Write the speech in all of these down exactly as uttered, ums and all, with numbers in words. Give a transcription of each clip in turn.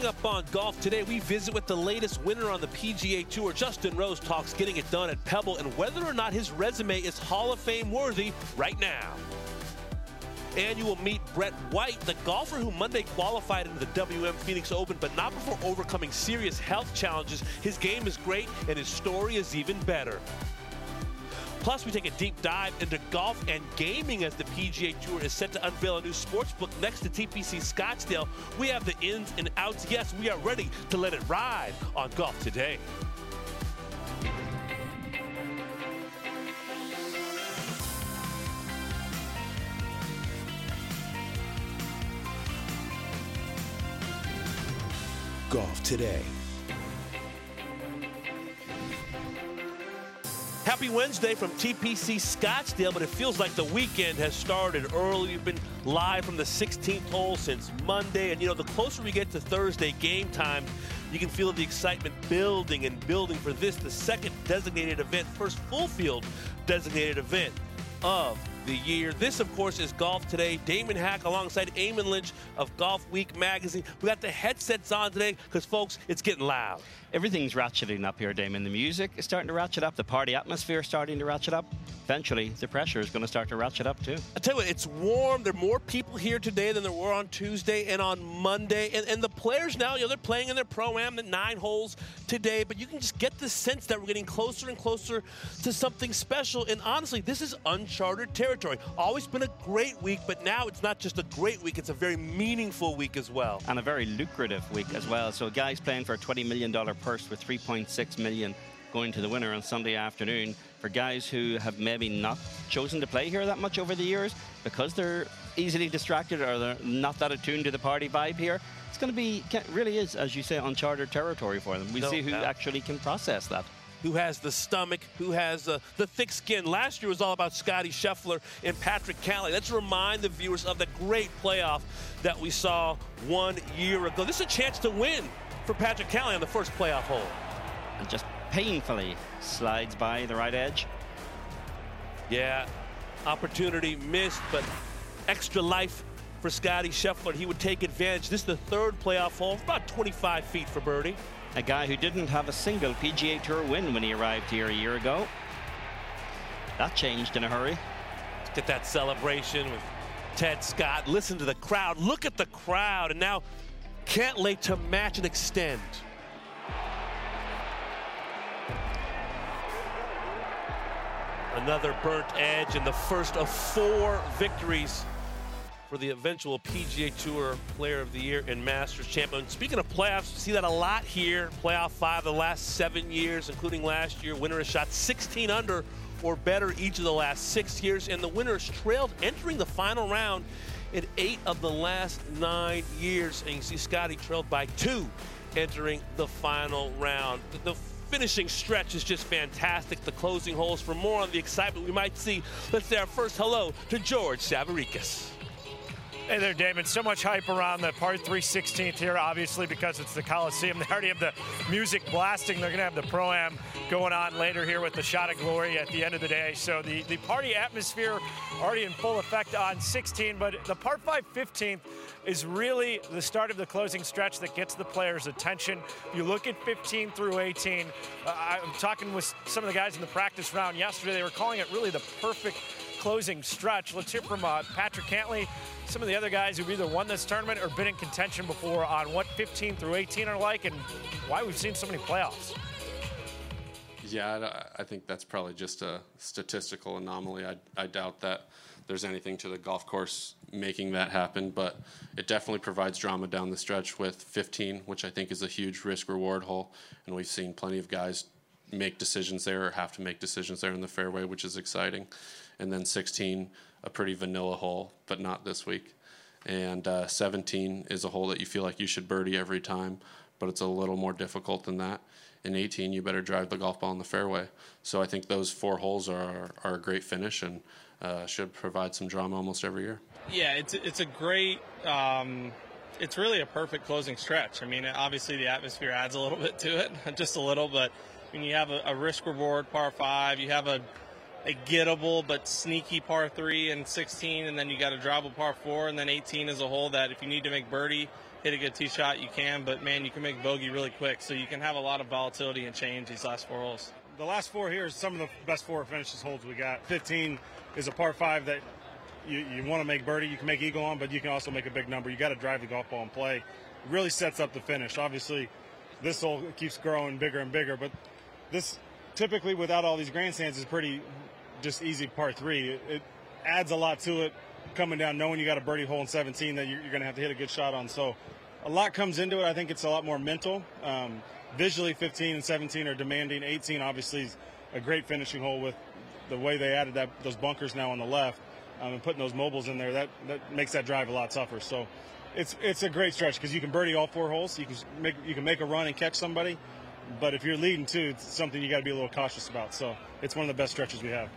Coming up on Golf Today, we visit with the latest winner on the P G A Tour. Justin Rose talks getting it done at Pebble and whether or not his resume is Hall of Fame worthy right now. And you will meet Brett White, the golfer who Monday qualified into the W M Phoenix Open, but not before overcoming serious health challenges. His game is great, and his story is even better. Plus, we take a deep dive into golf and gaming as the P G A Tour is set to unveil a new sportsbook next to T P C Scottsdale. We have the ins and outs. Yes, we are ready to let it ride on Golf Today. Golf Today. Happy Wednesday from T P C Scottsdale, but it feels like the weekend has started early. We've been live from the sixteenth hole since Monday, and you know, the closer we get to Thursday game time, you can feel the excitement building and building for this, the second designated event, first full field designated event of the year. This, of course, is Golf Today. Damon Hack alongside Eamon Lynch of Golf Week magazine. We got the headsets on today because, folks, it's getting loud. Everything's ratcheting up here, Damon. The music is starting to ratchet up. The party atmosphere is starting to ratchet up. Eventually, the pressure is going to start to ratchet up, too. I tell you what, it's warm. There are more people here today than there were on Tuesday and on Monday. And, and the players now, you know, they're playing in their Pro-Am, the nine holes today. But you can just get the sense that we're getting closer and closer to something special. And honestly, this is uncharted territory. Always been a great week, but now it's not just a great week. It's a very meaningful week as well. And a very lucrative week as well. So guys playing for a twenty million dollars purse with three point six million dollars going to the winner on Sunday afternoon. For guys who have maybe not chosen to play here that much over the years because they're easily distracted or they're not that attuned to the party vibe here, it's going to be, really is, as you say, uncharted territory for them. We'll no see who doubt. actually can process that. Who has the stomach, who has uh, the thick skin. Last year was all about Scotty Scheffler and Patrick Cantlay. Let's remind the viewers of the great playoff that we saw one year ago. This is a chance to win for Patrick Cantlay on the first playoff hole. And just painfully slides by the right edge. Yeah, opportunity missed, but extra life for Scotty Scheffler. He would take advantage. This is the third playoff hole, about twenty-five feet for birdie. A guy who didn't have a single P G A Tour win when he arrived here a year ago. That changed in a hurry. Let's get that celebration with Ted Scott. Listen to the crowd. Look at the crowd. And now Cantlay to match and extend. Another burnt edge and the first of four victories for the eventual P G A Tour Player of the Year and Masters champion. Speaking of playoffs, you see that a lot here. Playoff five the last seven years, including last year. Winner has shot sixteen under or better each of the last six years, and the winners trailed entering the final round in eight of the last nine years. And you see Scotty trailed by two entering the final round. The, the finishing stretch is just fantastic. The closing holes. For more on the excitement we might see, let's say our first hello to George Savaricas. Hey there, Damon. So much hype around the par three sixteenth here, obviously, because it's the Coliseum. They already have the music blasting. They're going to have the Pro-Am going on later here with the Shot of Glory at the end of the day. So the, the party atmosphere already in full effect on sixteen, but the par five fifteenth is really the start of the closing stretch that gets the players' attention. If you look at fifteen through eighteen, uh, I'm talking with some of the guys in the practice round yesterday. They were calling it really the perfect closing stretch. Let's hear from uh, Patrick Cantlay, some of the other guys who've either won this tournament or been in contention before on what fifteen through eighteen are like and why we've seen so many playoffs. Yeah, I think that's probably just a statistical anomaly. I, I doubt that there's anything to the golf course making that happen, but it definitely provides drama down the stretch with fifteen, which I think is a huge risk-reward hole, and we've seen plenty of guys make decisions there or have to make decisions there in the fairway, which is exciting. And then sixteen, a pretty vanilla hole, but not this week. And uh, seventeen is a hole that you feel like you should birdie every time, but it's a little more difficult than that. In eighteen, you better drive the golf ball in the fairway. So I think those four holes are, are a great finish and uh, should provide some drama almost every year. Yeah, it's it's a great, um, it's really a perfect closing stretch. I mean, obviously the atmosphere adds a little bit to it, just a little, but when you have a, a risk-reward par five, you have a a gettable but sneaky par three and sixteen, and then you got a drivable par four, and then eighteen as a hole that if you need to make birdie, hit a good tee shot, you can. But man, you can make bogey really quick, so you can have a lot of volatility and change these last four holes. The last four here is some of the best four finishes holes we got. fifteen is a par five that you, you want to make birdie, you can make eagle on, but you can also make a big number. You got to drive the golf ball and play. It really sets up the finish. Obviously, this hole keeps growing bigger and bigger, but this typically without all these grandstands is pretty just easy par three. It, it adds a lot to it coming down, knowing you got a birdie hole in seventeen that you're, you're going to have to hit a good shot on. So a lot comes into it. I think it's a lot more mental. Um, visually, fifteen and seventeen are demanding. eighteen obviously is a great finishing hole with the way they added that those bunkers now on the left um, and putting those mobiles in there. That, that makes that drive a lot tougher. So it's it's a great stretch because you can birdie all four holes. You can make you can make a run and catch somebody. But if you're leading too, it's something you got to be a little cautious about. So it's one of the best stretches we have.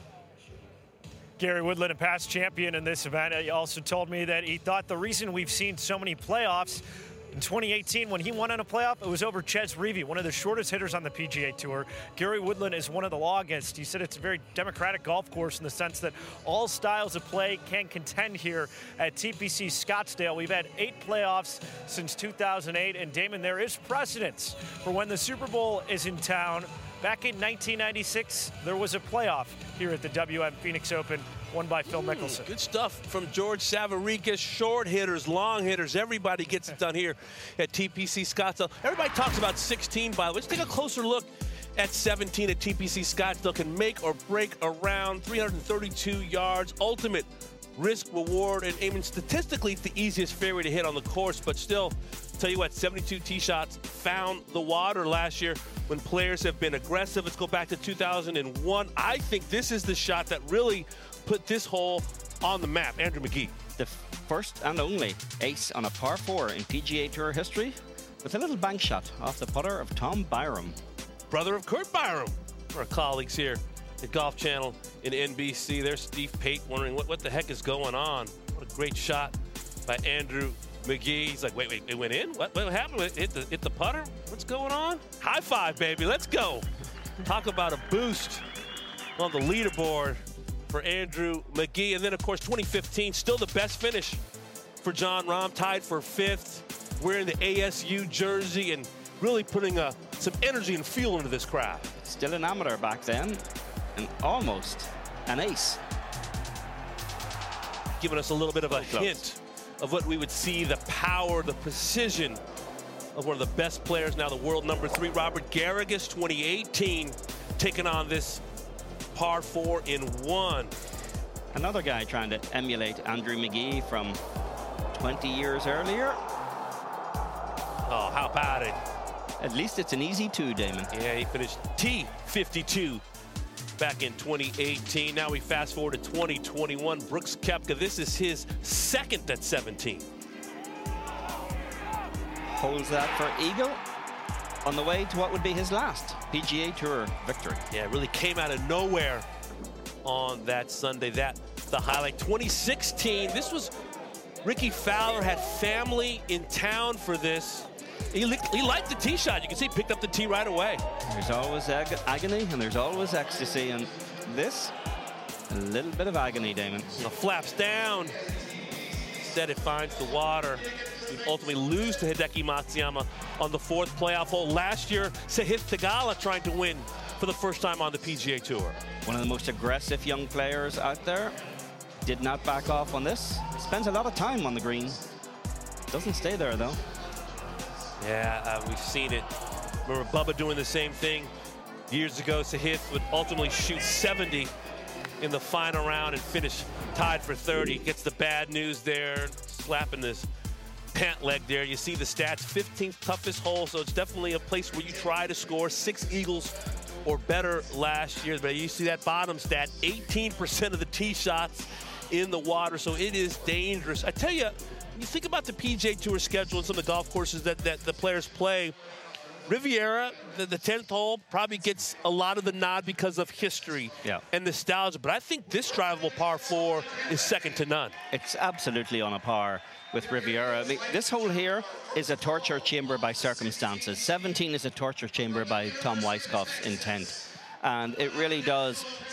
Gary Woodland, a past champion in this event, he also told me that he thought the reason we've seen so many playoffs in twenty eighteen when he won in a playoff, it was over Chez Reavie, one of the shortest hitters on the P G A Tour. Gary Woodland is one of the longest. He said it's a very democratic golf course in the sense that all styles of play can contend here at T P C Scottsdale. We've had eight playoffs since two thousand eight, and Damon, there is precedence for when the Super Bowl is in town. Back in nineteen ninety-six, there was a playoff here at the W M Phoenix Open, won by Phil Mickelson. Mm, good stuff from George Savarikas. Short hitters, long hitters, everybody gets it done here at T P C Scottsdale. Everybody talks about sixteen, by the way. Let's take a closer look at seventeen at T P C Scottsdale. Can make or break around three hundred thirty-two yards. Ultimate risk reward, and I mean, statistically, it's the easiest fairway to hit on the course, but still, tell you what, seventy-two tee shots found the water last year when players have been aggressive. Let's go back to two thousand one. I think this is the shot that really put this hole on the map. Andrew Magee. The first and only ace on a par four in P G A Tour history with a little bank shot off the putter of Tom Byram. Brother of Kurt Byram. Our colleagues here at Golf Channel in N B C. There's Steve Pate wondering what, what the heck is going on. What a great shot by Andrew Magee. He's like, wait, wait, it went in? What, what happened? It hit the, hit the putter? What's going on? High five, baby. Let's go. Talk about a boost on the leaderboard for Andrew Magee. And then, of course, twenty fifteen, still the best finish for Jon Rahm, tied for fifth, wearing the A S U jersey and really putting a, some energy and feel into this crowd. Still an amateur back then, and almost an ace. Giving us a little bit of a Close. hint of what we would see, the power, the precision of one of the best players, now the world number three, Robert Garrigus, twenty eighteen, taking on this par four in one. Another guy trying to emulate Andrew Magee from twenty years earlier. Oh, how about it? At least it's an easy two, Damon. Yeah, he finished T fifty-two back in twenty eighteen. Now we fast forward to twenty twenty-one. Brooks Koepka, this is his second at seventeen. Holds that for eagle on the way to what would be his last P G A Tour victory. Yeah, it really came out of nowhere on that Sunday. That the highlight. twenty sixteen, this was Ricky Fowler had family in town for this. He, li he liked the tee shot. You can see he picked up the tee right away. There's always ag agony and there's always ecstasy, and this, a little bit of agony, Damon. The flaps down. Instead, it finds the water. We ultimately lose to Hideki Matsuyama on the fourth playoff hole. Last year, Sahith Theegala trying to win for the first time on the P G A Tour. One of the most aggressive young players out there. Did not back off on this. Spends a lot of time on the green. Doesn't stay there, though. Yeah, uh, we've seen it. Remember Bubba doing the same thing years ago. Sahith would ultimately shoot seventy in the final round and finish tied for thirty. Gets the bad news there, slapping this pant leg there. You see the stats, fifteenth toughest hole, so it's definitely a place where you try to score six eagles or better last year. But you see that bottom stat, eighteen percent of the tee shots in the water, so it is dangerous. I tell you, when you think about the P G A Tour schedule and some of the golf courses that, that the players play, Riviera, the, the tenth hole, probably gets a lot of the nod because of history yeah. and nostalgia. But I think this drivable par four is second to none. It's absolutely on a par with Riviera. This hole here is a torture chamber by circumstances. seventeen is a torture chamber by Tom Weiskopf's intent. And it really does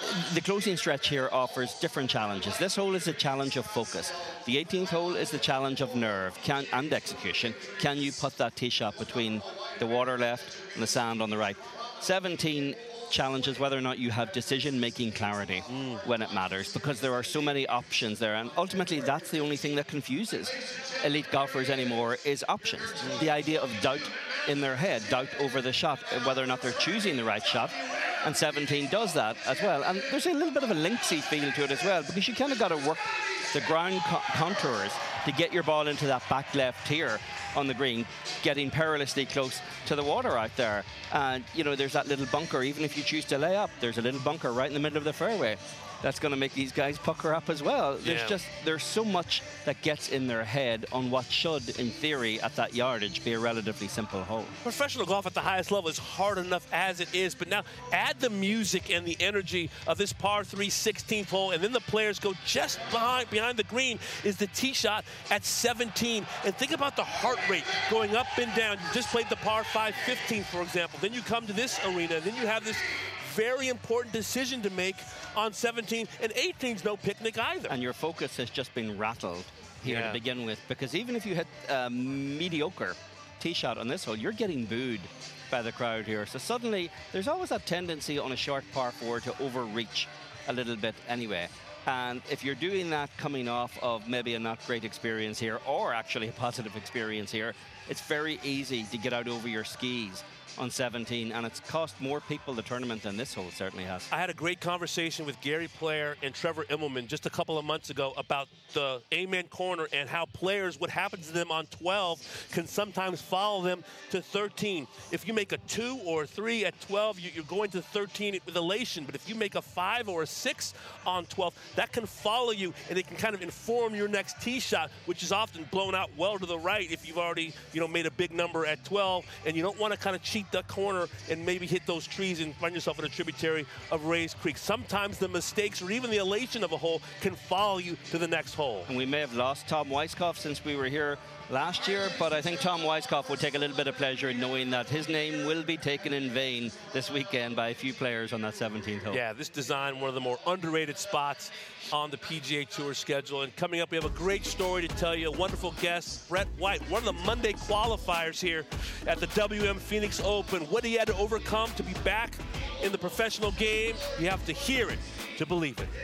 the closing stretch here offers different challenges. This hole is a challenge of focus. The eighteenth hole is the challenge of nerve can, and execution. Can you put that tee shot between the water left and the sand on the right? seventeen challenges whether or not you have decision-making clarity mm. when it matters, because there are so many options there, and ultimately that's the only thing that confuses elite golfers anymore is options. Mm. The idea of doubt in their head, doubt over the shot, whether or not they're choosing the right shot. And seventeen does that as well. And there's a little bit of a linksy feel to it as well, because you kind of got to work the ground co contours to get your ball into that back left tier on the green, getting perilously close to the water out there. And, you know, there's that little bunker. Even if you choose to lay up, there's a little bunker right in the middle of the fairway. That's going to make these guys pucker up as well. There's yeah. just, there's so much that gets in their head on what should, in theory, at that yardage, be a relatively simple hole. Professional golf at the highest level is hard enough as it is, but now add the music and the energy of this par three sixteenth hole, and then the players go just behind, behind the green is the tee shot at seventeen. And think about the heart rate going up and down. You just played the par five fifteenth, for example. Then you come to this arena, and then you have this very important decision to make on seventeen, and eighteen's no picnic either. And your focus has just been rattled here yeah. to begin with, because even if you hit a mediocre tee shot on this hole, you're getting booed by the crowd here. So suddenly, there's always that tendency on a short par four to overreach a little bit anyway. And if you're doing that coming off of maybe a not great experience here, or actually a positive experience here, it's very easy to get out over your skis on seventeen, and it's cost more people the tournament than this hole certainly has. I had a great conversation with Gary Player and Trevor Immelman just a couple of months ago about the Amen Corner and how players, what happens to them on twelve can sometimes follow them to thirteen. If you make a two or a three at twelve, you're going to thirteen with elation, but if you make a five or a six on twelve, that can follow you, and it can kind of inform your next tee shot, which is often blown out well to the right if you've already, you know, made a big number at twelve, and you don't want to kind of cheat the corner and maybe hit those trees and find yourself in a tributary of Rays Creek. Sometimes the mistakes or even the elation of a hole can follow you to the next hole. And we may have lost Tom Weiskopf since we were here last year, but I think Tom Weiskopf would take a little bit of pleasure in knowing that his name will be taken in vain this weekend by a few players on that seventeenth hole. Yeah, this design, one of the more underrated spots on the P G A Tour schedule. And coming up, we have a great story to tell you. A wonderful guest, Brett White, one of the Monday qualifiers here at the W M Phoenix Open. What he had to overcome to be back in the professional game. You have to hear it to believe it.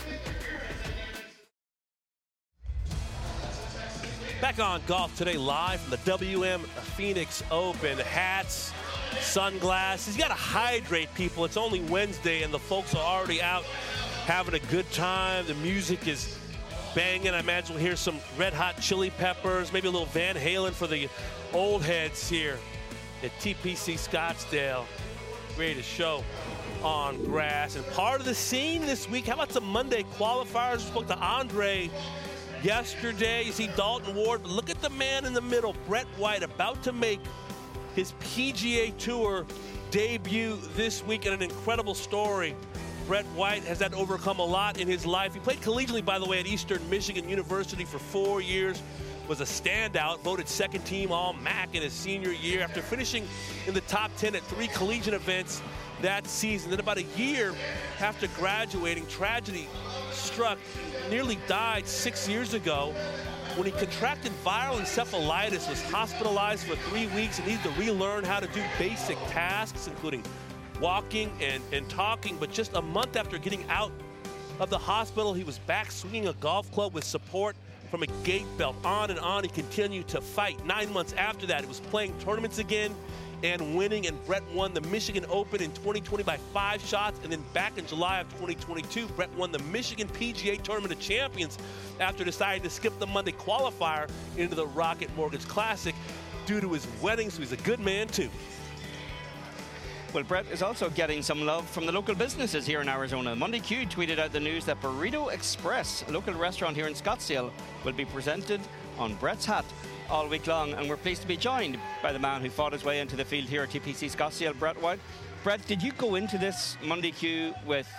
Back on Golf Today live from the W M Phoenix Open. Hats, sunglasses. You got to hydrate, people. It's only Wednesday, and the folks are already out having a good time. The music is banging. I imagine we'll hear some Red Hot Chili Peppers, maybe a little Van Halen for the old heads here at T P C Scottsdale. Greatest show on grass. And part of the scene this week, how about some Monday qualifiers? We spoke to Andre yesterday. You see Dalton Ward, but look at the man in the middle, Brett White, about to make his P G A Tour debut this week, and an incredible story. Brett White has had to overcome a lot in his life. He played collegiately, by the way, at Eastern Michigan University for four years, was a standout, voted second team All-M A C in his senior year after finishing in the top ten at three collegiate events that season. Then about a year after graduating, tragedy struck. Nearly died six years ago when he contracted viral encephalitis, was hospitalized for three weeks and needed to relearn how to do basic tasks, including walking and, and talking. But just a month after getting out of the hospital, he was back swinging a golf club with support from a gait belt. On and on, he continued to fight. Nine months after that, he was playing tournaments again and winning, and Brett won the Michigan Open in twenty twenty by five shots, and then back in July of twenty twenty-two, Brett won the Michigan P G A Tournament of Champions after deciding to skip the Monday qualifier into the Rocket Mortgage Classic due to his wedding, so he's a good man too. Well, Brett is also getting some love from the local businesses here in Arizona. Monday Q tweeted out the news that Burrito Express, a local restaurant here in Scottsdale, will be presented on Brett's hat all week long, and we're pleased to be joined by the man who fought his way into the field here at T P C Scottsdale, Brett White. Brett, did you go into this Monday Q with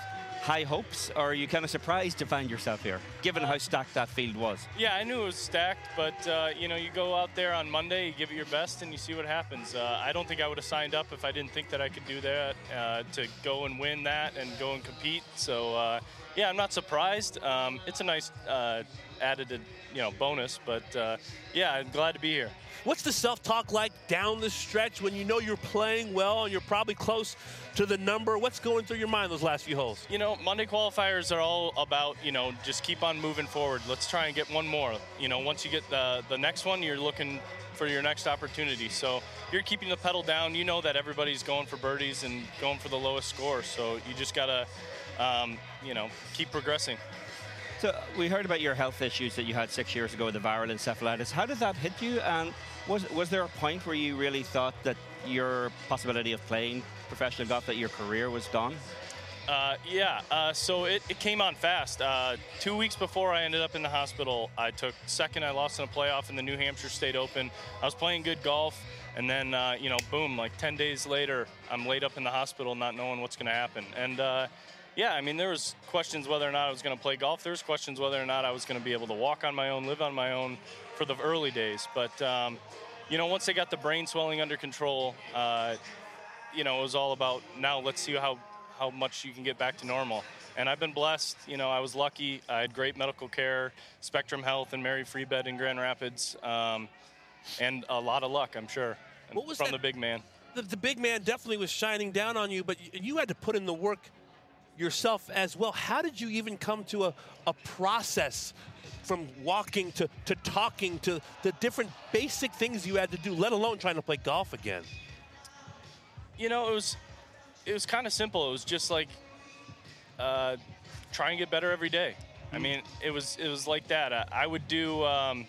high hopes, or are you kind of surprised to find yourself here, given how stacked that field was? Yeah, I knew it was stacked, but uh, you know, you go out there on Monday, you give it your best, and you see what happens. Uh, I don't think I would have signed up if I didn't think that I could do that, uh, to go and win that and go and compete. So uh, yeah, I'm not surprised. Um, it's a nice uh, added, you know, bonus, but uh, yeah, I'm glad to be here. What's the self-talk like down the stretch when you know you're playing well and you're probably close to the number? What's going through your mind those last few holes? You know, Monday qualifiers are all about, you know, just keep on moving forward. Let's try and get one more. You know, once you get the, the next one, you're looking for your next opportunity. So you're keeping the pedal down. You know that everybody's going for birdies and going for the lowest score. So you just got to, um, you know, keep progressing. So we heard about your health issues that you had six years ago, the viral encephalitis. How did that hit you? And was was there a point where you really thought that your possibility of playing professional golf, that your career was done? Uh, yeah, uh, so it, it came on fast. Uh, two weeks before I ended up in the hospital, I took second. I lost in a playoff in the New Hampshire State Open. I was playing good golf, and then, uh, you know, boom, like ten days later, I'm laid up in the hospital not knowing what's going to happen. And, uh, yeah, I mean, there was questions whether or not I was going to play golf. There was questions whether or not I was going to be able to walk on my own, live on my own for the early days. But, um, you know, once they got the brain swelling under control, uh, you know, it was all about now let's see how, how much you can get back to normal. And I've been blessed. You know, I was lucky. I had great medical care, Spectrum Health and Mary Free Bed in Grand Rapids, um, and a lot of luck, I'm sure, what was from that? the big man. The, the big man definitely was shining down on you, but you, you had to put in the work yourself as well. How did you even come to a, a process from walking to, to talking to the different basic things you had to do, let alone trying to play golf again? You know, it was it was kind of simple. It was just like uh, try and get better every day. I mean, it was it was like that. I, I would do um,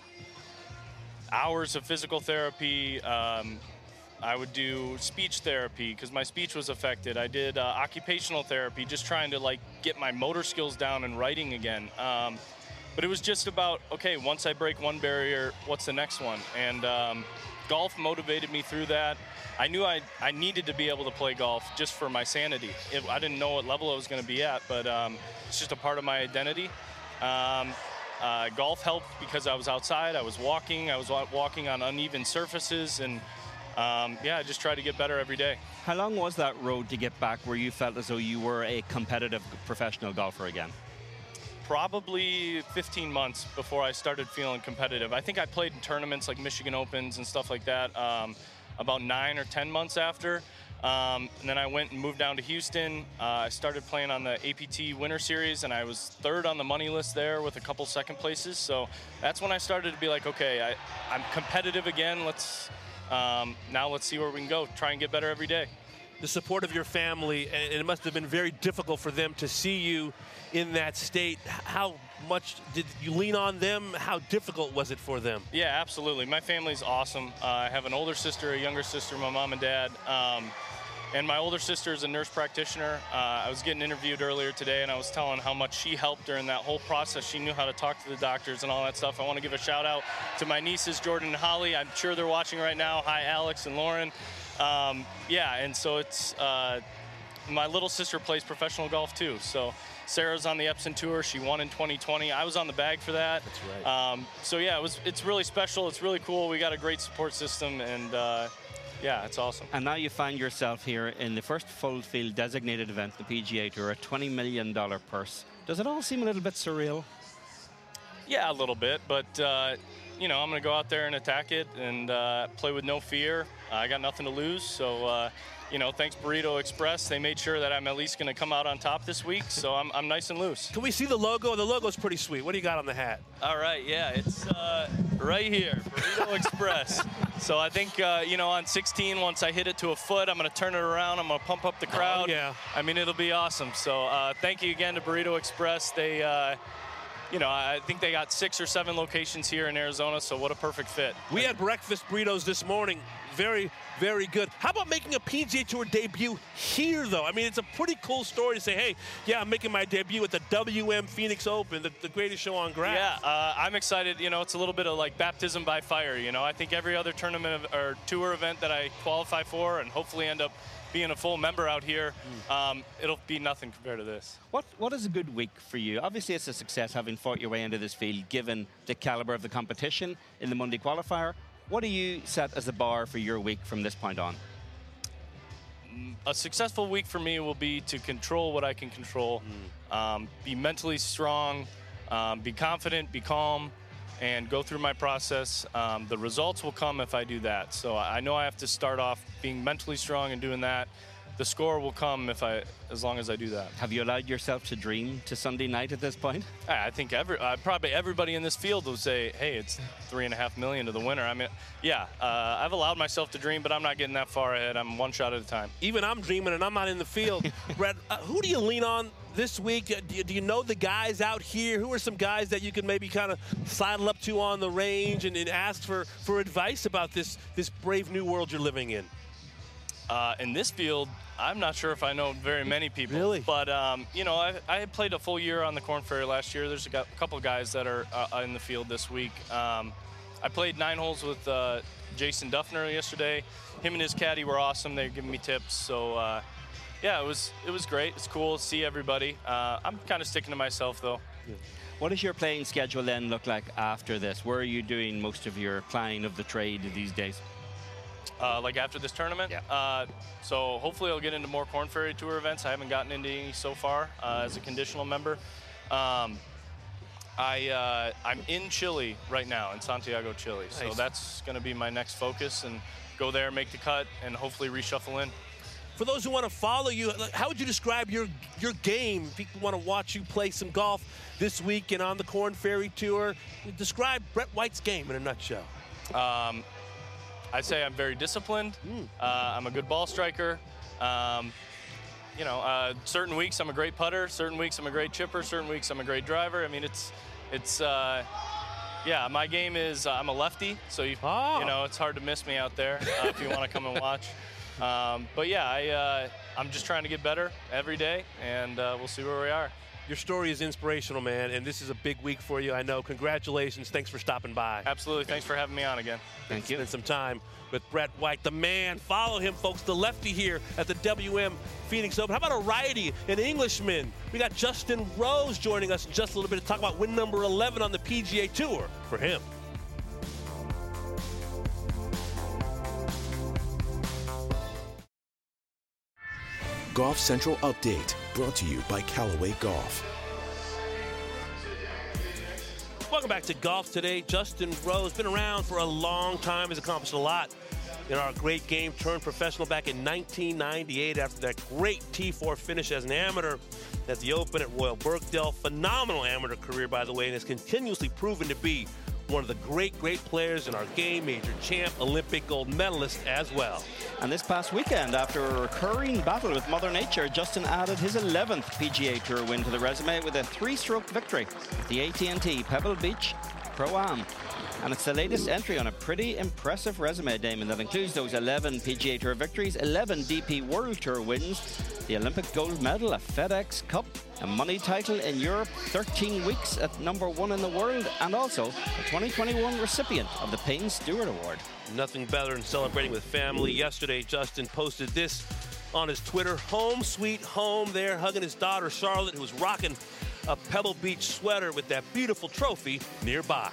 hours of physical therapy. Um, I would do speech therapy because my speech was affected. I did uh, occupational therapy, just trying to like get my motor skills down and writing again. Um, but it was just about, okay, once I break one barrier, what's the next one? And um, golf motivated me through that. I knew I, I needed to be able to play golf just for my sanity. It, I didn't know what level I was going to be at, but um, it's just a part of my identity. Um, uh, golf helped because I was outside, I was walking, I was walking on uneven surfaces, and Um, yeah, I just try to get better every day. How long was that road to get back where you felt as though you were a competitive professional golfer again? Probably fifteen months before I started feeling competitive. I think I played in tournaments like Michigan Opens and stuff like that um, about nine or ten months after. Um, and then I went and moved down to Houston. Uh, I started playing on the A P T Winter Series, and I was third on the money list there with a couple second places. So that's when I started to be like, okay, I, I'm competitive again. Let's... Um, now let's see where we can go. Try and get better every day. The support of your family, and it must have been very difficult for them to see you in that state. How much did you lean on them? How difficult was it for them? Yeah, absolutely. My family's awesome. Uh, I have an older sister, a younger sister, my mom and dad. Um, and my older sister is a nurse practitioner. Uh, I was getting interviewed earlier today, and I was telling how much she helped during that whole process. She knew how to talk to the doctors and all that stuff. I want to give a shout out to my nieces, Jordan and Holly. I'm sure they're watching right now. Hi, Alex and Lauren. Um, yeah, and so it's, uh, my little sister plays professional golf too. So Sarah's on the Epson Tour. She won in twenty twenty. I was on the bag for that. That's right. Um, so yeah, it was, it's really special. It's really cool. We got a great support system, and uh, yeah, it's awesome. And now you find yourself here in the first full field designated event, the P G A Tour, a twenty million dollar purse. Does it all seem a little bit surreal? Yeah, a little bit, but uh, you know, I'm going to go out there and attack it and uh, play with no fear. Uh, I got nothing to lose, so uh, you know, thanks Burrito Express. They made sure that I'm at least going to come out on top this week, so I'm, I'm nice and loose. Can we see the logo? The logo's pretty sweet. What do you got on the hat? All right, yeah, it's uh, right here, Burrito Express. So I think, uh, you know, on sixteen, once I hit it to a foot, I'm going to turn it around. I'm going to pump up the crowd. Oh, yeah. I mean, it'll be awesome. So uh, thank you again to Burrito Express. They, uh, you know, I think they got six or seven locations here in Arizona, so what a perfect fit. We had breakfast burritos this morning. Very, very good. How about making a P G A Tour debut here, though? I mean, it's a pretty cool story to say, hey, yeah, I'm making my debut at the W M Phoenix Open, the, the greatest show on grass. Yeah, uh, I'm excited. You know, it's a little bit of like baptism by fire, you know. I think every other tournament of, or tour event that I qualify for and hopefully end up being a full member out here, um, it'll be nothing compared to this. What What is a good week for you? Obviously, it's a success having fought your way into this field, given the caliber of the competition in the Monday qualifier. What do you set as the bar for your week from this point on? A successful week for me will be to control what I can control, mm. um, be mentally strong, um, be confident, be calm, and go through my process. Um, the results will come if I do that. So I know I have to start off being mentally strong and doing that. The score will come if I, as long as I do that. Have you allowed yourself to dream to Sunday night at this point? I think every, uh, probably everybody in this field will say, hey, it's three and a half million to the winner. I mean, yeah, uh, I've allowed myself to dream, but I'm not getting that far ahead. I'm one shot at a time. Even I'm dreaming, and I'm not in the field. Brett, uh, who do you lean on this week? Do you, do you know the guys out here? Who are some guys that you can maybe kind of sidle up to on the range and, and ask for, for advice about this, this brave new world you're living in? Uh, in this field, I'm not sure if I know very many people. Really? But, um, you know, I, I had played a full year on the Corn Ferry last year. There's a couple guys that are uh, in the field this week. Um, I played nine holes with uh, Jason Duffner yesterday. Him and his caddy were awesome. They were giving me tips. So, uh, yeah, it was it was great. It's cool to see everybody. Uh, I'm kind of sticking to myself, though. Yeah. What does your playing schedule then look like after this? Where are you doing most of your plying of the trade these days? Uh, like after this tournament? Yeah. Uh, so hopefully I'll get into more Corn Ferry Tour events. I haven't gotten into any so far uh, as a conditional member. Um, I, uh, I'm in Chile right now, in Santiago, Chile. Nice. So that's going to be my next focus, and go there, make the cut, and hopefully reshuffle in. For those who want to follow you, how would you describe your your game? If people want to watch you play some golf this week and on the Corn Ferry Tour, describe Brett White's game in a nutshell. Um, I'd say I'm very disciplined. Mm. Uh, I'm a good ball striker. Um, you know, uh, certain weeks I'm a great putter. Certain weeks I'm a great chipper. Certain weeks I'm a great driver. I mean, it's, it's, uh, yeah. My game is uh, I'm a lefty, so you, oh. you know, it's hard to miss me out there uh, if you want to come and watch. Um, but yeah, I, uh, I'm just trying to get better every day, and uh, we'll see where we are. Your story is inspirational, man, and this is a big week for you, I know. Congratulations. Thanks for stopping by. Absolutely. Thanks for having me on again. Thank you. Spend some time with Brett White, the man. Follow him, folks, the lefty here at the W M Phoenix Open. How about a righty, an Englishman? We got Justin Rose joining us in just a little bit to talk about win number eleven on the P G A Tour for him. Golf Central Update, brought to you by Callaway Golf. Welcome back to Golf Today. Justin Rose, been around for a long time, has accomplished a lot in our great game, turned professional back in nineteen ninety-eight after that great T four finish as an amateur at the Open at Royal Birkdale. Phenomenal amateur career, by the way, and has continuously proven to be one of the great, great players in our game, major champ, Olympic gold medalist as well. And this past weekend, after a recurring battle with Mother Nature, Justin added his eleventh P G A Tour win to the resume with a three-stroke victory at the A T and T Pebble Beach Pro-Am. And it's the latest entry on a pretty impressive resume, Damon, that includes those eleven P G A Tour victories, eleven D P World Tour wins, the Olympic gold medal, a FedEx Cup, a money title in Europe, thirteen weeks at number one in the world, and also a twenty twenty-one recipient of the Payne Stewart Award. Nothing better than celebrating with family. Yesterday, Justin posted this on his Twitter. Home sweet home there, hugging his daughter, Charlotte, who was rocking a Pebble Beach sweater with that beautiful trophy nearby.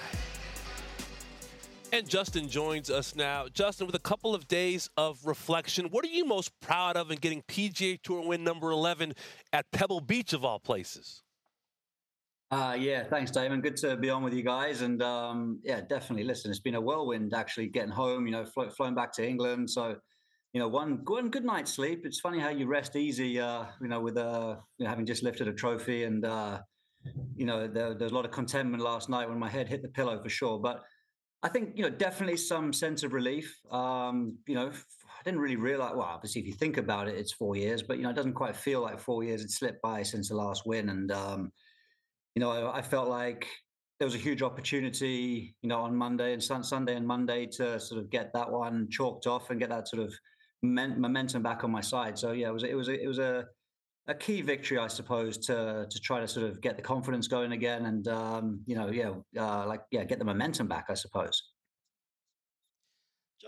And Justin joins us now. Justin, with a couple of days of reflection, what are you most proud of in getting P G A Tour win number eleven at Pebble Beach, of all places? Uh, yeah, thanks, Damon. Good to be on with you guys. And um, yeah, definitely. Listen, it's been a whirlwind actually getting home, you know, fl- flown back to England. So, you know, one, one good night's sleep. It's funny how you rest easy, uh, you know, with uh, you know, having just lifted a trophy. And, uh, you know, there, there's a lot of contentment last night when my head hit the pillow for sure. But I think, you know, definitely some sense of relief. Um, you know, I didn't really realize, well, obviously, if you think about it, it's four years, but, you know, it doesn't quite feel like four years. It's slipped by since the last win. And, um, you know, I, I felt like there was a huge opportunity, you know, on Monday and sun, Sunday and Monday to sort of get that one chalked off and get that sort of men, momentum back on my side. So, yeah, it was, it was, a, it was a, a key victory, I suppose, to to try to sort of get the confidence going again, and um, you know, yeah, uh, like yeah, get the momentum back, I suppose.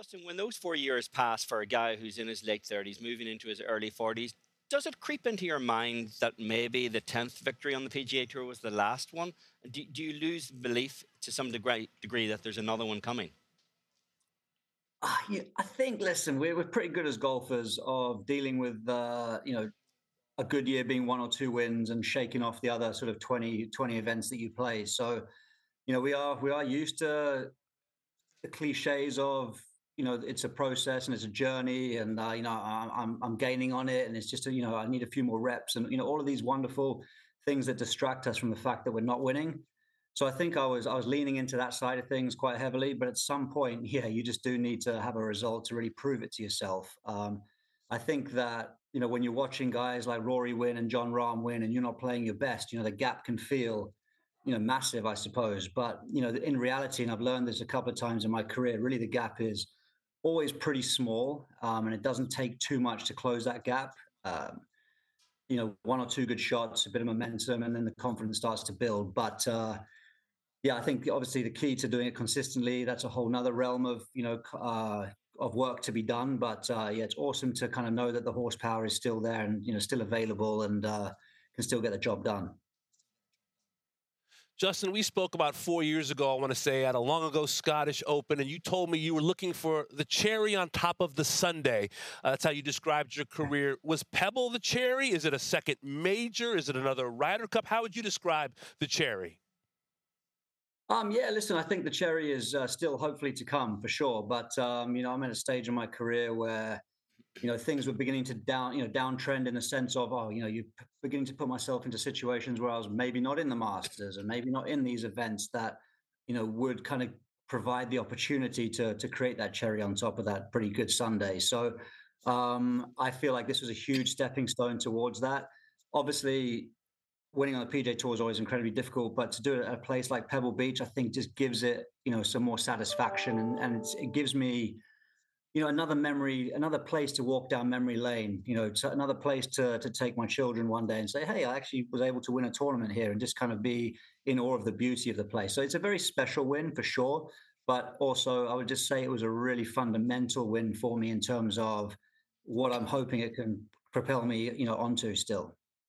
Justin, when those four years pass for a guy who's in his late thirties, moving into his early forties, does it creep into your mind that maybe the tenth victory on the P G A Tour was the last one? Do, do you lose belief to some degree, degree that there's another one coming? Uh, yeah, I think, listen, we're, we're pretty good as golfers of dealing with, uh, you know, a good year being one or two wins and shaking off the other sort of twenty, twenty events that you play. So, you know, we are we are used to the cliches of, you know, it's a process and it's a journey, and uh, you know, I'm I'm gaining on it, and it's just a, you know, I need a few more reps, and you know, all of these wonderful things that distract us from the fact that we're not winning. So I think I was I was leaning into that side of things quite heavily, but at some point, yeah, you just do need to have a result to really prove it to yourself. Um, I think that, you know, when you're watching guys like Rory win and Jon Rahm win, and you're not playing your best, you know, the gap can feel, you know, massive, I suppose. But, you know, in reality, and I've learned this a couple of times in my career, really the gap is always pretty small, um, and it doesn't take too much to close that gap. Um, you know, one or two good shots, a bit of momentum, and then the confidence starts to build. But, uh, yeah, I think obviously the key to doing it consistently, that's a whole nother realm of, you know, uh, of work to be done. But uh, yeah, it's awesome to kind of know that the horsepower is still there and, you know, still available, and uh, can still get the job done. Justin, we spoke about four years ago, I want to say, at a long ago Scottish Open, and you told me you were looking for the cherry on top of the sundae. Uh, that's how you described your career. Was Pebble the cherry? Is it a second major? Is it another Ryder Cup? How would you describe the cherry? Um, yeah, listen, I think the cherry is uh, still hopefully to come for sure. But, um, you know, I'm at a stage in my career where, you know, things were beginning to down, you know, downtrend in the sense of, oh, you know, you're beginning to put myself into situations where I was maybe not in the Masters and maybe not in these events that, you know, would kind of provide the opportunity to to create that cherry on top of that pretty good Sunday. So um, I feel like this was a huge stepping stone towards that. Obviously, winning on the P G A Tour is always incredibly difficult, but to do it at a place like Pebble Beach, I think just gives it, you know, some more satisfaction, and, and it's, it gives me, you know, another memory, another place to walk down memory lane, you know, to another place to to take my children one day and say, hey, I actually was able to win a tournament here, and just kind of be in awe of the beauty of the place. So it's a very special win for sure, but also I would just say it was a really fundamental win for me in terms of what I'm hoping it can propel me, you know, onto still.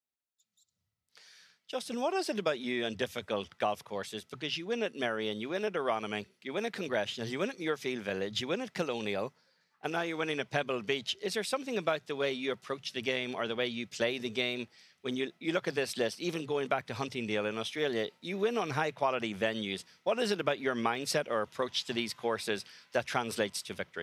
Justin, what is it about you and difficult golf courses? Because you win at Merion, you win at Aronimink, you win at Congressional, you win at Muirfield Village, you win at Colonial, and now you're winning at Pebble Beach. Is there something about the way you approach the game or the way you play the game? When you, you look at this list, even going back to Huntingdale in Australia, you win on high-quality venues. What is it about your mindset or approach to these courses that translates to victory?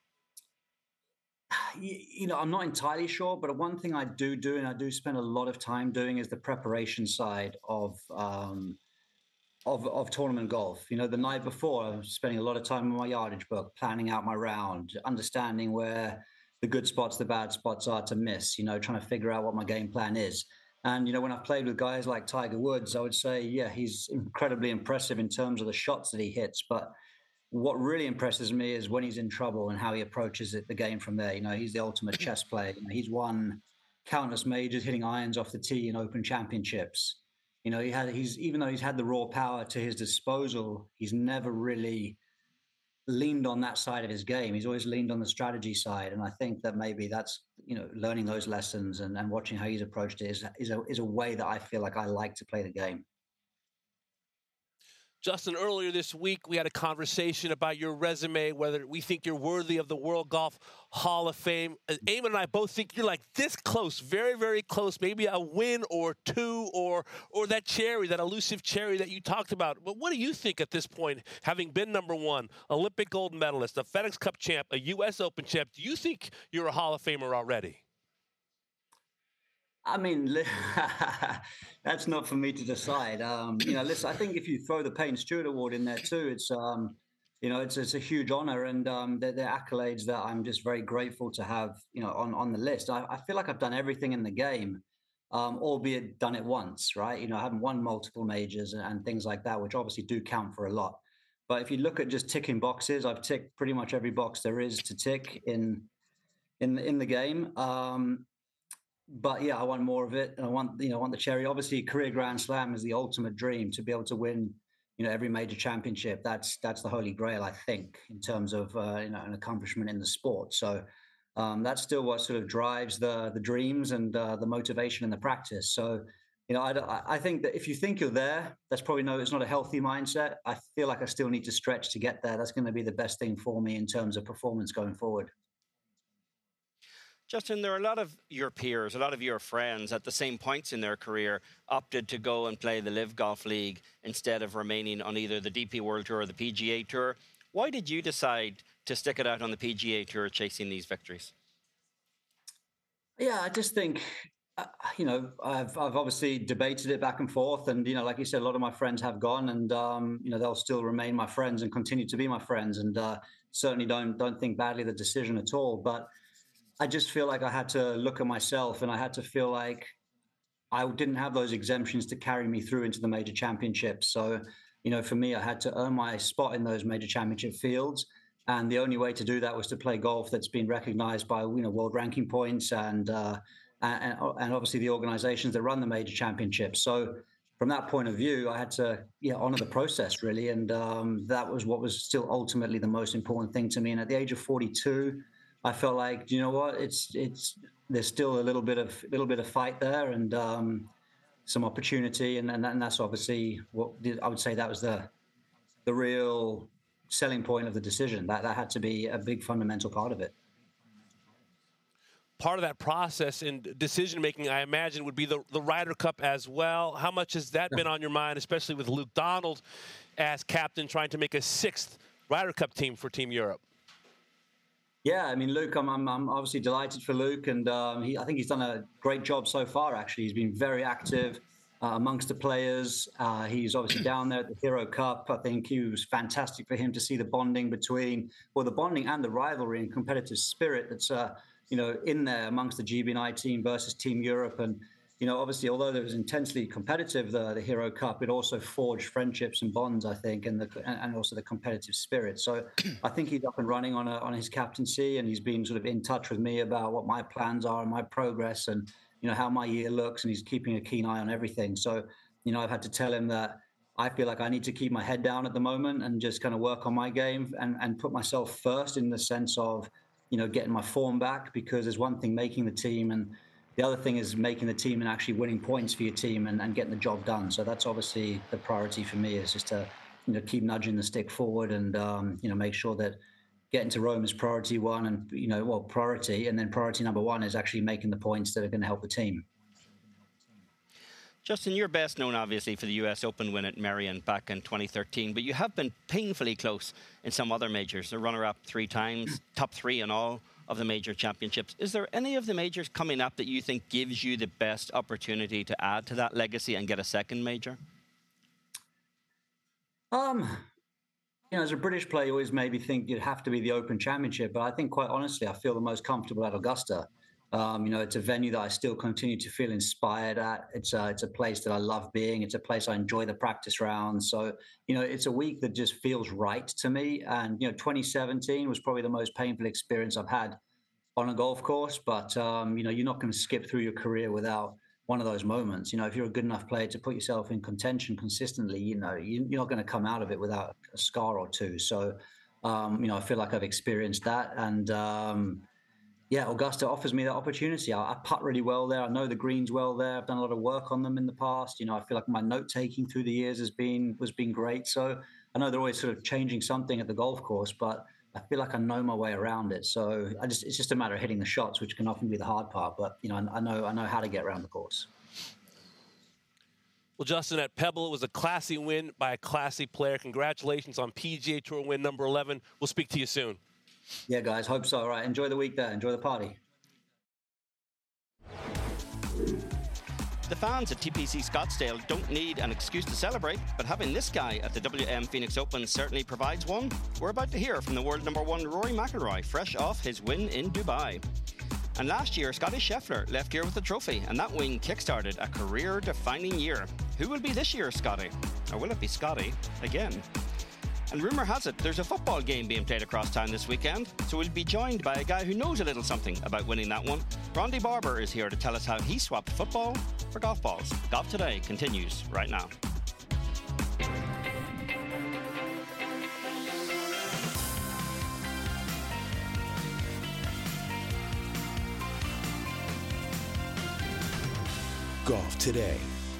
You know, I'm not entirely sure, but one thing I do do, and I do spend a lot of time doing, is the preparation side of um, of of tournament golf. You know, the night before, I was spending a lot of time on my yardage book, planning out my round, understanding where the good spots, the bad spots are to miss. You know, trying to figure out what my game plan is. And you know, when I've played with guys like Tiger Woods, I would say, yeah, he's incredibly impressive in terms of the shots that he hits, but what really impresses me is when he's in trouble and how he approaches it, the game from there. You know, he's the ultimate chess player. You know, he's won countless majors, hitting irons off the tee in Open Championships. You know, he had he's even though he's had the raw power to his disposal, he's never really leaned on that side of his game. He's always leaned on the strategy side, and I think that maybe that's, you know, learning those lessons and, and watching how he's approached it is is a is a way that I feel like I like to play the game. Justin, earlier this week, we had a conversation about your resume, whether we think you're worthy of the World Golf Hall of Fame. Eamon and I both think you're like this close, very, very close, maybe a win or two, or or that cherry, that elusive cherry that you talked about. But what do you think at this point, having been number one, Olympic gold medalist, a FedEx Cup champ, a U S Open champ, do you think you're a Hall of Famer already? I mean, that's not for me to decide. Um, you know, listen, I think if you throw the Payne Stewart Award in there too, it's, um, you know, it's it's a huge honor, and um, they're, they're accolades that I'm just very grateful to have, you know, on, on the list. I, I feel like I've done everything in the game, um, albeit done it once, right? You know, I haven't won multiple majors and, and things like that, which obviously do count for a lot. But if you look at just ticking boxes, I've ticked pretty much every box there is to tick in in in the game. Um, But yeah, I want more of it, and I want, you know, I want the cherry. Obviously, career Grand Slam is the ultimate dream, to be able to win, you know, every major championship. That's that's the holy grail, I think, in terms of uh, you know, an accomplishment in the sport. So um, that's still what sort of drives the the dreams and uh, the motivation and the practice. So, you know, I, I think that if you think you're there, that's probably no, it's not a healthy mindset. I feel like I still need to stretch to get there. That's going to be the best thing for me in terms of performance going forward. Justin, there are a lot of your peers, a lot of your friends at the same points in their career opted to go and play the Live Golf League instead of remaining on either the D P World Tour or the P G A Tour. Why did you decide to stick it out on the P G A Tour chasing these victories? Yeah, I just think, uh, you know, I've I've obviously debated it back and forth. And, you know, like you said, a lot of my friends have gone and, um, you know, they'll still remain my friends and continue to be my friends. And uh, certainly don't don't think badly of the decision at all. But I just feel like I had to look at myself and I had to feel like I didn't have those exemptions to carry me through into the major championships. So, you know, for me, I had to earn my spot in those major championship fields. And the only way to do that was to play golf that's been recognized by, you know, world ranking points and, uh, and, and obviously the organizations that run the major championships. So from that point of view, I had to yeah, honor the process, really. And um, that was what was still ultimately the most important thing to me. And at the age of forty-two, I felt like, you know what, it's it's there's still a little bit of little bit of fight there and um, some opportunity, and, and and that's obviously what I would say that was the the real selling point of the decision. That that had to be a big fundamental part of it. Part of that process and decision making, I imagine, would be the the Ryder Cup as well. How much has that been on your mind, especially with Luke Donald as captain, trying to make a sixth Ryder Cup team for Team Europe? Yeah, I mean, Luke, I'm, I'm, I'm obviously delighted for Luke, and um, he, I think he's done a great job so far, actually. He's been very active uh, amongst the players. Uh, he's obviously down there at the Hero Cup. I think it was fantastic for him to see the bonding between, well, the bonding and the rivalry and competitive spirit that's, uh, you know, in there amongst the G B N I team versus Team Europe. And, you know, obviously, although it was intensely competitive, the, the Hero Cup, it also forged friendships and bonds, I think, and the and also the competitive spirit. So I think he's up and running on a, on his captaincy, and he's been sort of in touch with me about what my plans are and my progress and, you know, how my year looks, and he's keeping a keen eye on everything. So, you know, I've had to tell him that I feel like I need to keep my head down at the moment and just kind of work on my game and, and put myself first in the sense of, you know, getting my form back, because there's one thing making the team and the other thing is making the team and actually winning points for your team and, and getting the job done. So that's obviously the priority for me, is just to, you know, keep nudging the stick forward and, um, you know, make sure that getting to Rome is priority one and, you know, well, priority. And then priority number one is actually making the points that are going to help the team. Justin, you're best known, obviously, for the U S Open win at Merion back in twenty thirteen, but you have been painfully close in some other majors. The runner-up three times, top three in all of the major championships. Is there any of the majors coming up that you think gives you the best opportunity to add to that legacy and get a second major? Um, you know, as a British player, you always maybe think you'd have to be the Open Championship, but I think quite honestly, I feel the most comfortable at Augusta. Um, you know, it's a venue that I still continue to feel inspired at. It's a, it's a place that I love being. It's a place I enjoy the practice rounds. So, you know, it's a week that just feels right to me. And, you know, twenty seventeen was probably the most painful experience I've had on a golf course. But, um, you know, you're not going to skip through your career without one of those moments. You know, if you're a good enough player to put yourself in contention consistently, you know, you, you're not going to come out of it without a scar or two. So, um, you know, I feel like I've experienced that. And, um, yeah, Augusta offers me that opportunity. I, I putt really well there. I know the greens well there. I've done a lot of work on them in the past. You know, I feel like my note-taking through the years has been was been great. So I know they're always sort of changing something at the golf course, but I feel like I know my way around it. So I just it's just a matter of hitting the shots, which can often be the hard part. But, you know, I, I know I know how to get around the course. Well, Justin, at Pebble, it was a classy win by a classy player. Congratulations on P G A Tour win number eleven. We'll speak to you soon. Yeah, guys, hope so. All right, enjoy the week there. Enjoy the party. The fans at T P C Scottsdale don't need an excuse to celebrate, but having this guy at the W M Phoenix Open certainly provides one. We're about to hear from the world number one Rory McIlroy, fresh off his win in Dubai. And last year, Scotty Scheffler left here with the trophy, and that win kick-started a career-defining year. Who will be this year's Scotty? Or will it be Scotty again? And rumour has it there's a football game being played across town this weekend, so we'll be joined by a guy who knows a little something about winning that one. Rondy Barber is here to tell us how he swapped football for golf balls. Golf Today continues right now. golf today.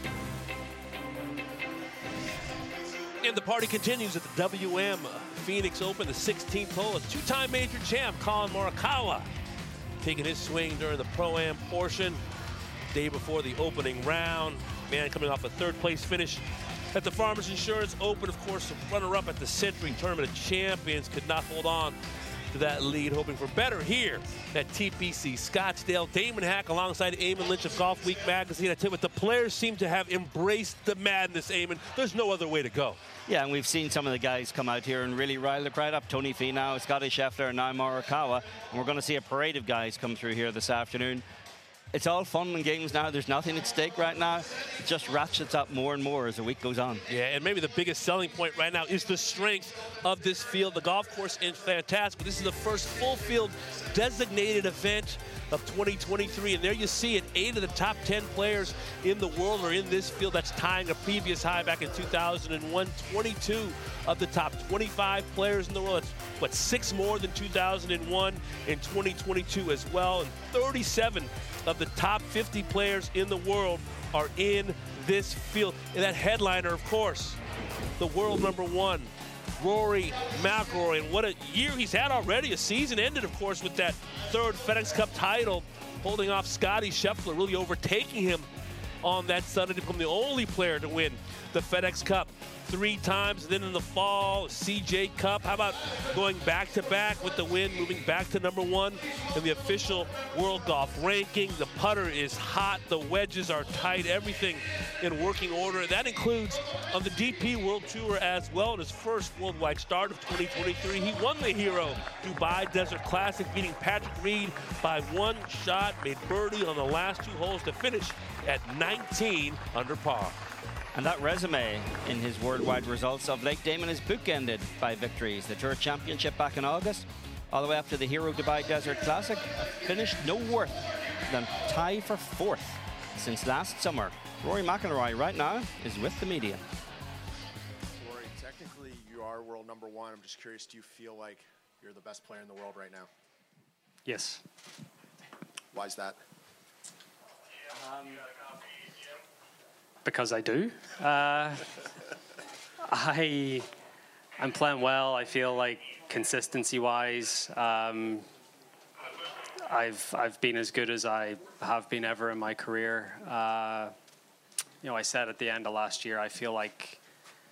And the party continues at the W M Phoenix Open, the sixteenth hole. A two-time major champ, Collin Morikawa, taking his swing during the Pro-Am portion. Day before the opening round. Man coming off a third-place finish at the Farmers Insurance Open. Of course, a runner-up at the Sentry Tournament of Champions. Could not hold on to that lead, hoping for better here at T P C Scottsdale. Damon Hack alongside Eamon Lynch of Golf Week magazine. I tell you what, the players seem to have embraced the madness, Eamon. There's no other way to go. Yeah, and we've seen some of the guys come out here and really rile the crowd up. Tony Finau, Scotty Scheffler, and now Morikawa. And we're going to see a parade of guys come through here this afternoon. It's all fun and games now. There's nothing at stake right now. It just ratchets up more and more as the week goes on. Yeah, and maybe the biggest selling point right now is the strength of this field. The golf course is fantastic. This is the first full field designated event of twenty twenty-three, and there you see it. Eight of the top ten players in the world are in this field. That's tying a previous high back in two thousand one. twenty-two of the top twenty-five players in the world. That's, what, six more than two thousand one in twenty twenty-two as well. And thirty-seven of the top fifty players in the world are in this field. And that headliner, of course, the world number one, Rory McIlroy. And what a year he's had already. A season ended, of course, with that third FedEx Cup title, holding off Scotty Scheffler, really overtaking him on that Sunday to become the only player to win the FedEx Cup three times. And then in the fall, C J Cup. How about going back-to-back with the win, moving back to number one in the official world golf ranking. The putter is hot. The wedges are tight. Everything in working order. That includes on the D P World Tour as well. In his first worldwide start of twenty twenty-three, he won the Hero Dubai Desert Classic, beating Patrick Reed by one shot. Made birdie on the last two holes to finish at nineteen under par. And that resume in his worldwide results of late, Damon, is bookended by victories. The Tour Championship back in August, all the way up to the Hero Dubai Desert Classic, finished no worse than tie for fourth since last summer. Rory McIlroy right now is with the media. Rory, technically you are world number one. I'm just curious, do you feel like you're the best player in the world right now? Yes. Why is that? Um, because I do. Uh, I, I'm playing well. I feel like consistency-wise, um, I've I've been as good as I have been ever in my career. Uh, you know, I said at the end of last year, I feel like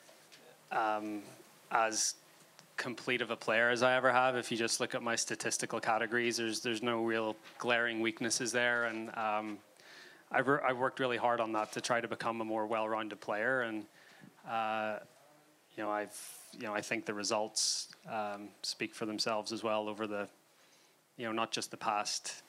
um, as complete of a player as I ever have. If you just look at my statistical categories, there's there's no real glaring weaknesses there, and um, I, re- I worked really hard on that to try to become a more well-rounded player, and uh, you know I've you know I think the results um, speak for themselves as well over the you know not just the past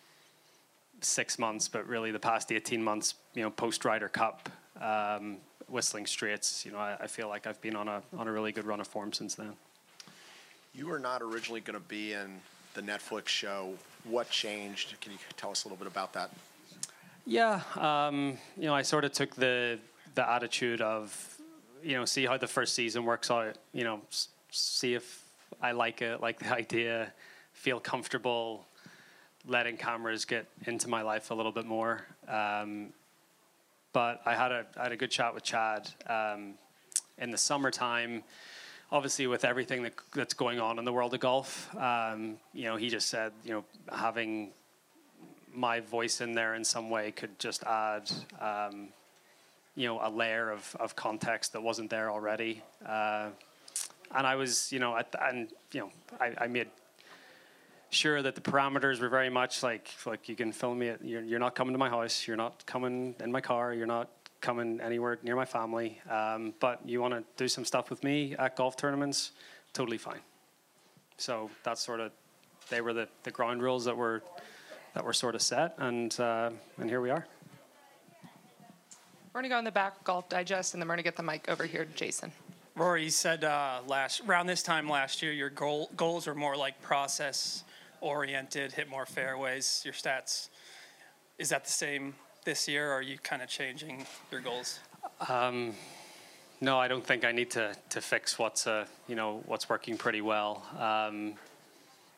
six months, but really the past eighteen months. You know, post Ryder Cup, um, Whistling Straits. You know, I, I feel like I've been on a on a really good run of form since then. You were not originally going to be in the Netflix show. What changed? Can you tell us a little bit about that? Yeah, um, you know, I sort of took the the attitude of, you know, see how the first season works out. You know, s- see if I like it, like the idea, feel comfortable letting cameras get into my life a little bit more. Um, but I had a I had a good chat with Chad um, in the summertime. Obviously, with everything that, that's going on in the world of golf, um, you know, he just said, you know, having my voice in there in some way could just add, um, you know, a layer of, of context that wasn't there already. Uh, and I was, you know, at the, and you know, I, I made sure that the parameters were very much like, like you can film me. At, you're, you're not coming to my house. You're not coming in my car. You're not coming anywhere near my family, um, but you want to do some stuff with me at golf tournaments, totally fine. So that's sort of, they were the, the ground rules that were that were sort of set, and uh, and here we are. We're going to go in the back, Golf Digest, and then we're going to get the mic over here to Jason. Rory, you said uh, last around this time last year, your goal, goals are more like process-oriented, hit more fairways, your stats. Is that the same this year, or are you kind of changing your goals? Um, no, I don't think I need to to fix what's uh, you know what's working pretty well. Um,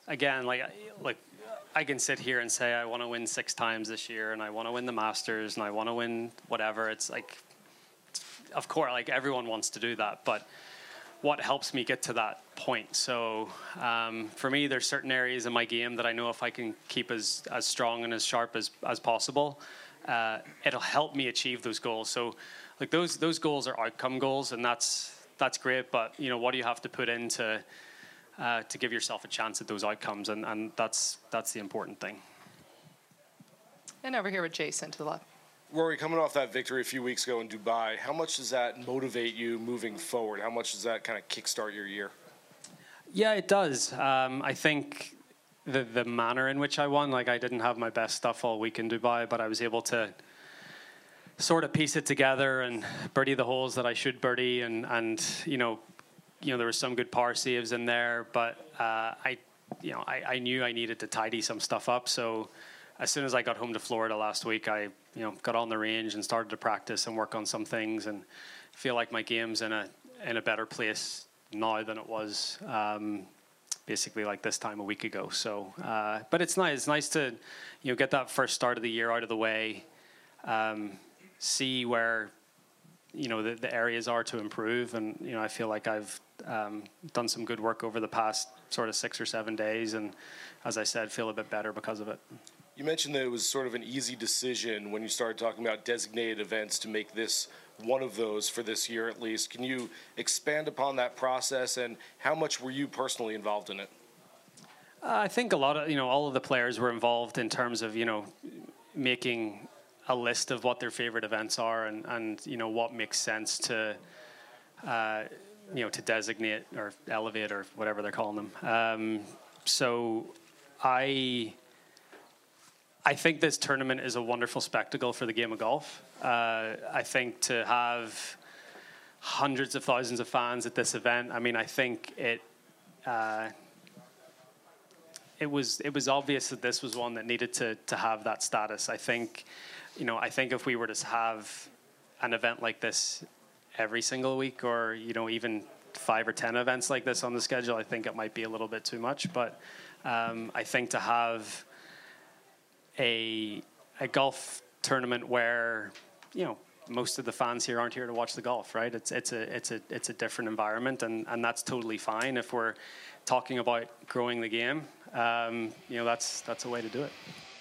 again, like, like I can sit here and say I want to win six times this year, and I want to win the Masters, and I want to win whatever. It's like, of course, like everyone wants to do that, but what helps me get to that point? So um, for me, there's certain areas in my game that I know if I can keep as as strong and as sharp as as possible, uh, it'll help me achieve those goals. So like those those goals are outcome goals, and that's that's great. But you know, what do you have to put into uh, to give yourself a chance at those outcomes? And and that's that's the important thing. And over here with Jason to the left. Rory, coming off that victory a few weeks ago in Dubai, how much does that motivate you moving forward? How much does that kind of kickstart your year? Yeah, it does. Um, I think the the manner in which I won, like I didn't have my best stuff all week in Dubai, but I was able to sort of piece it together and birdie the holes that I should birdie, and and you know, you know there were some good par saves in there, but uh, I, you know, I, I knew I needed to tidy some stuff up. So as soon as I got home to Florida last week, I you know got on the range and started to practice and work on some things, and feel like my game's in a in a better place now than it was um, basically like this time a week ago. So, uh, but it's nice. It's nice to you know get that first start of the year out of the way, um, see where you know the, the areas are to improve, and you know I feel like I've um, done some good work over the past sort of six or seven days, and as I said, feel a bit better because of it. You mentioned that it was sort of an easy decision when you started talking about designated events to make this one of those for this year at least. Can you expand upon that process, and how much were you personally involved in it? Uh, I think a lot of, you know, all of the players were involved in terms of, you know, making a list of what their favorite events are, and, and you know, what makes sense to, uh, you know, to designate or elevate or whatever they're calling them. Um, so I... I think this tournament is a wonderful spectacle for the game of golf. Uh, I think to have hundreds of thousands of fans at this event, I mean, I think it uh, it was it was obvious that this was one that needed to to have that status. I think, you know, I think if we were to have an event like this every single week, or you know, even five or ten events like this on the schedule, I think it might be a little bit too much. But um, I think to have a a golf tournament where, you know, most of the fans here aren't here to watch the golf, right? It's it's a it's a it's a different environment, and, and that's totally fine. If we're talking about growing the game, um, you know, that's that's a way to do it.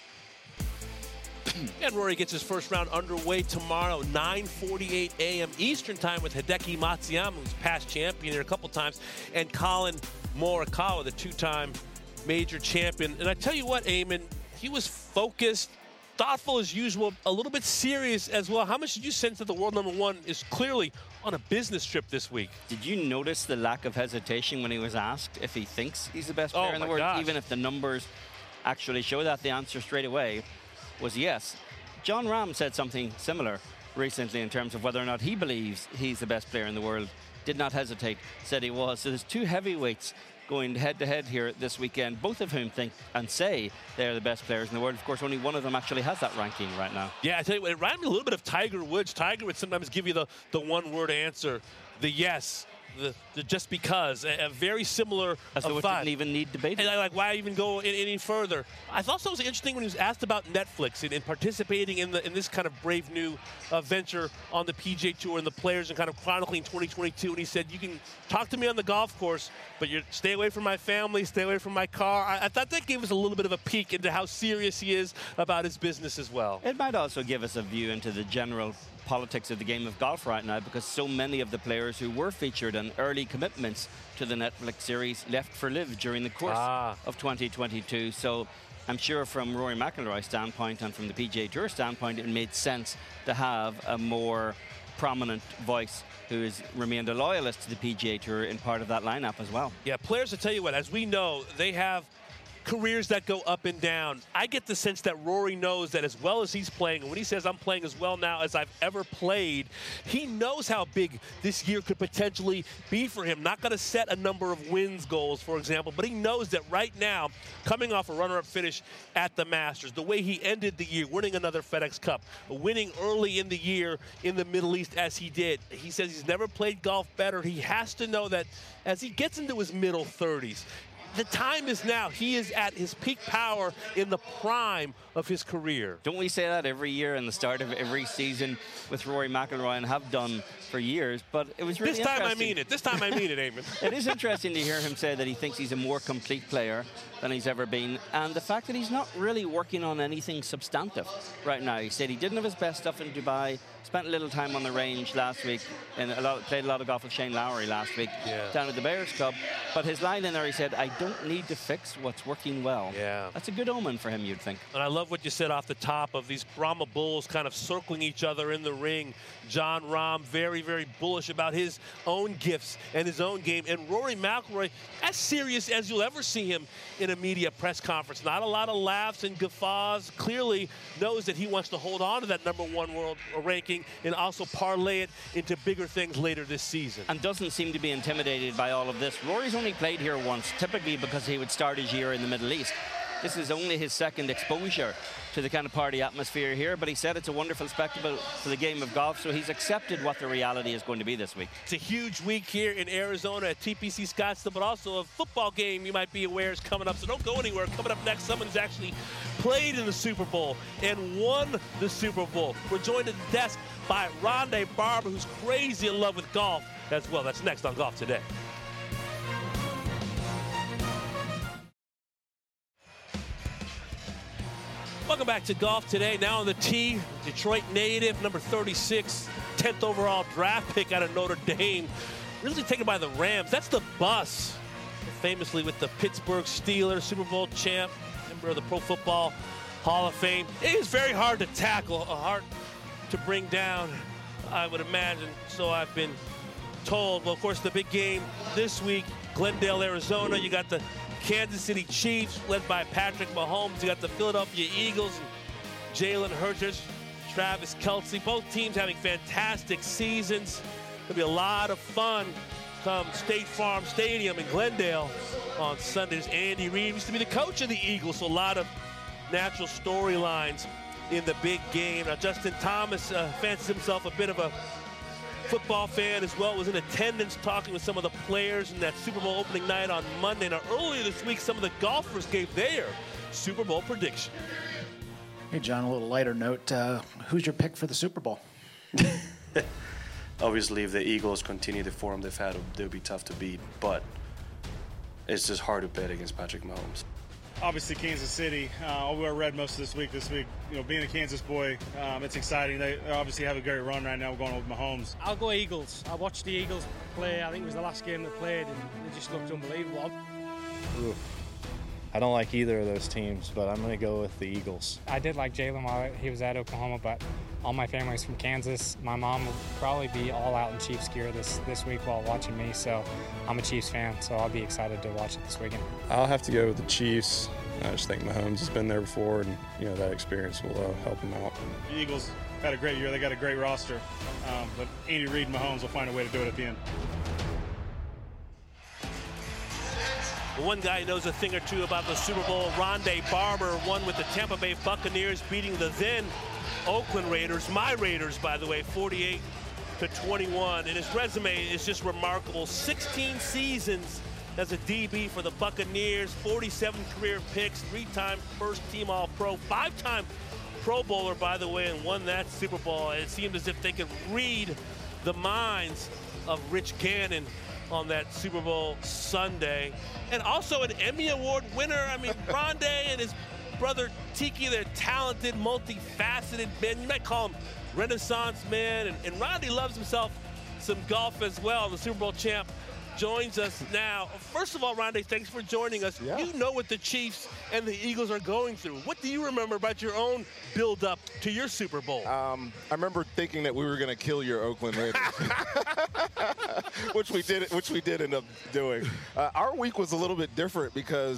And Rory gets his first round underway tomorrow, nine forty-eight a.m. Eastern time, with Hideki Matsuyama, who's past champion here a couple times, and Colin Morikawa, the two-time major champion. And I tell you what, Eamon, he was focused, thoughtful as usual, a little bit serious as well. How much did you sense that the world number one is clearly on a business trip this week? Did you notice the lack of hesitation when he was asked if he thinks he's the best player oh in the world? Gosh. Even if the numbers actually show that, the answer straight away was yes. John Rahm said something similar recently in terms of whether or not he believes he's the best player in the world. Did not hesitate, said he was. So there's two heavyweights going head-to-head here this weekend, both of whom think and say they're the best players in the world. Of course, only one of them actually has that ranking right now. Yeah, I tell you what, it reminded me a little bit of Tiger Woods. Tiger would sometimes give you the, the one-word answer, the yes, the, the just because, a, a very similar As though it vibe. didn't even need debate. And I like, why even go in, any further? I thought it was interesting when he was asked about Netflix and, and participating in the in this kind of brave new uh, venture on the P G A Tour and the players and kind of chronicling twenty twenty-two. And he said, you can talk to me on the golf course, but you stay away from my family, stay away from my car. I, I thought that gave us a little bit of a peek into how serious he is about his business as well. It might also give us a view into the general politics of the game of golf right now, because so many of the players who were featured in early commitments to the Netflix series left for live during the course ah. of twenty twenty-two. So I'm sure from Rory McIlroy's standpoint and from the P G A Tour standpoint, it made sense to have a more prominent voice who has remained a loyalist to the P G A Tour in part of that lineup as well. Yeah, players, I tell you what, as we know, they have careers that go up and down. I get the sense that Rory knows that as well as he's playing, and when he says I'm playing as well now as I've ever played, he knows how big this year could potentially be for him. Not going to set a number of wins goals, for example, but he knows that right now, coming off a runner-up finish at the Masters, the way he ended the year, winning another FedEx Cup, winning early in the year in the Middle East as he did, he says he's never played golf better. He has to know that as he gets into his middle thirties, the time is now. He is at his peak power in the prime of his career. Don't we say that every year in the start of every season with Rory McIlroy, and have done for years? But it was really This time I interesting. mean it. This time I mean it, Eamon. It is interesting to hear him say that he thinks he's a more complete player than he's ever been, and the fact that he's not really working on anything substantive right now. He said he didn't have his best stuff in Dubai, spent a little time on the range last week, and a lot, played a lot of golf with Shane Lowry last week Yeah. down at the Bears Club. But his line in there, he said, I don't need to fix what's working well. Yeah. That's a good omen for him, you'd think. And I love what you said off the top of these Brahma Bulls kind of circling each other in the ring. Jon Rahm, very, very bullish about his own gifts and his own game. And Rory McIlroy, as serious as you'll ever see him in a media press conference. Not a lot of laughs and guffaws. Clearly knows that he wants to hold on to that number one world ranking and also parlay it into bigger things later this season. And doesn't seem to be intimidated by all of this. Rory's only played here once, typically because he would start his year in the Middle East. This is only his second exposure to the kind of party atmosphere here, but he said it's a wonderful spectacle for the game of golf, so he's accepted what the reality is going to be this week. It's a huge week here in Arizona at T P C Scottsdale, but also a football game you might be aware is coming up, so don't go anywhere. Coming up next, someone's actually played in the Super Bowl and won the Super Bowl. We're joined at the desk by Rondé Barber, who's crazy in love with golf as well. That's next on Golf Today. Welcome back to Golf Today. Now on the tee, Detroit native, number thirty-six, tenth overall draft pick out of Notre Dame. Really taken by the Rams. That's the bus. Famously with the Pittsburgh Steelers, Super Bowl champ, member of the Pro Football Hall of Fame. It is very hard to tackle, hard to bring down, I would imagine. So I've been told. Well, of course, the big game this week, Glendale, Arizona. You got the Kansas City Chiefs, led by Patrick Mahomes. You got the Philadelphia Eagles, Jalen Hurts, Travis Kelce. Both teams having fantastic seasons. It'll be a lot of fun come State Farm Stadium in Glendale on Sundays. Andy Reid used to be the coach of the Eagles, so a lot of natural storylines in the big game. Now, Justin Thomas uh, fancies himself a bit of a football fan as well, was in attendance talking with some of the players in that Super Bowl opening night on Monday. Now, earlier this week, some of the golfers gave their Super Bowl prediction. Hey, John, a little lighter note. Uh, who's your pick for the Super Bowl? Obviously, if the Eagles continue the form they've had, they'll be tough to beat, but it's just hard to bet against Patrick Mahomes. Obviously, Kansas City. Uh, I'll wear red most of this week. This week, you know, being a Kansas boy, um, it's exciting. They obviously have a great run right now. We're going with Mahomes. I'll go Eagles. I watched the Eagles play. I think it was the last game they played, and they just looked unbelievable. Oof. I don't like either of those teams, but I'm going to go with the Eagles. I did like Jalen while he was at Oklahoma, but all my family's from Kansas. My mom will probably be all out in Chiefs gear this, this week while watching me, so I'm a Chiefs fan, so I'll be excited to watch it this weekend. I'll have to go with the Chiefs. I just think Mahomes has been there before, and you know that experience will uh, help him out. The Eagles had a great year. They got a great roster, um, but Andy Reid and Mahomes will find a way to do it at the end. One guy who knows a thing or two about the Super Bowl, Rondé Barber, won with the Tampa Bay Buccaneers, beating the then Oakland Raiders, my Raiders, by the way, forty-eight to twenty-one. And his resume is just remarkable. sixteen seasons as a D B for the Buccaneers, forty-seven career picks, three-time first-team All-Pro, five-time Pro Bowler, by the way, and won that Super Bowl. It seemed as if they could read the minds of Rich Gannon on that Super Bowl Sunday. And also an Emmy Award winner. I mean, Rondé and his brother Tiki, they're talented, multifaceted men. You might call them Renaissance men. And, and Rondé loves himself some golf as well. The Super Bowl champ joins us now. First of all, Rondé, thanks for joining us. Yeah. You know what the Chiefs and the Eagles are going through. What do you remember about your own build-up to your Super Bowl? Um, I remember thinking that we were going to kill your Oakland Raiders, which we did. Which we did end up doing. Uh, our week was a little bit different because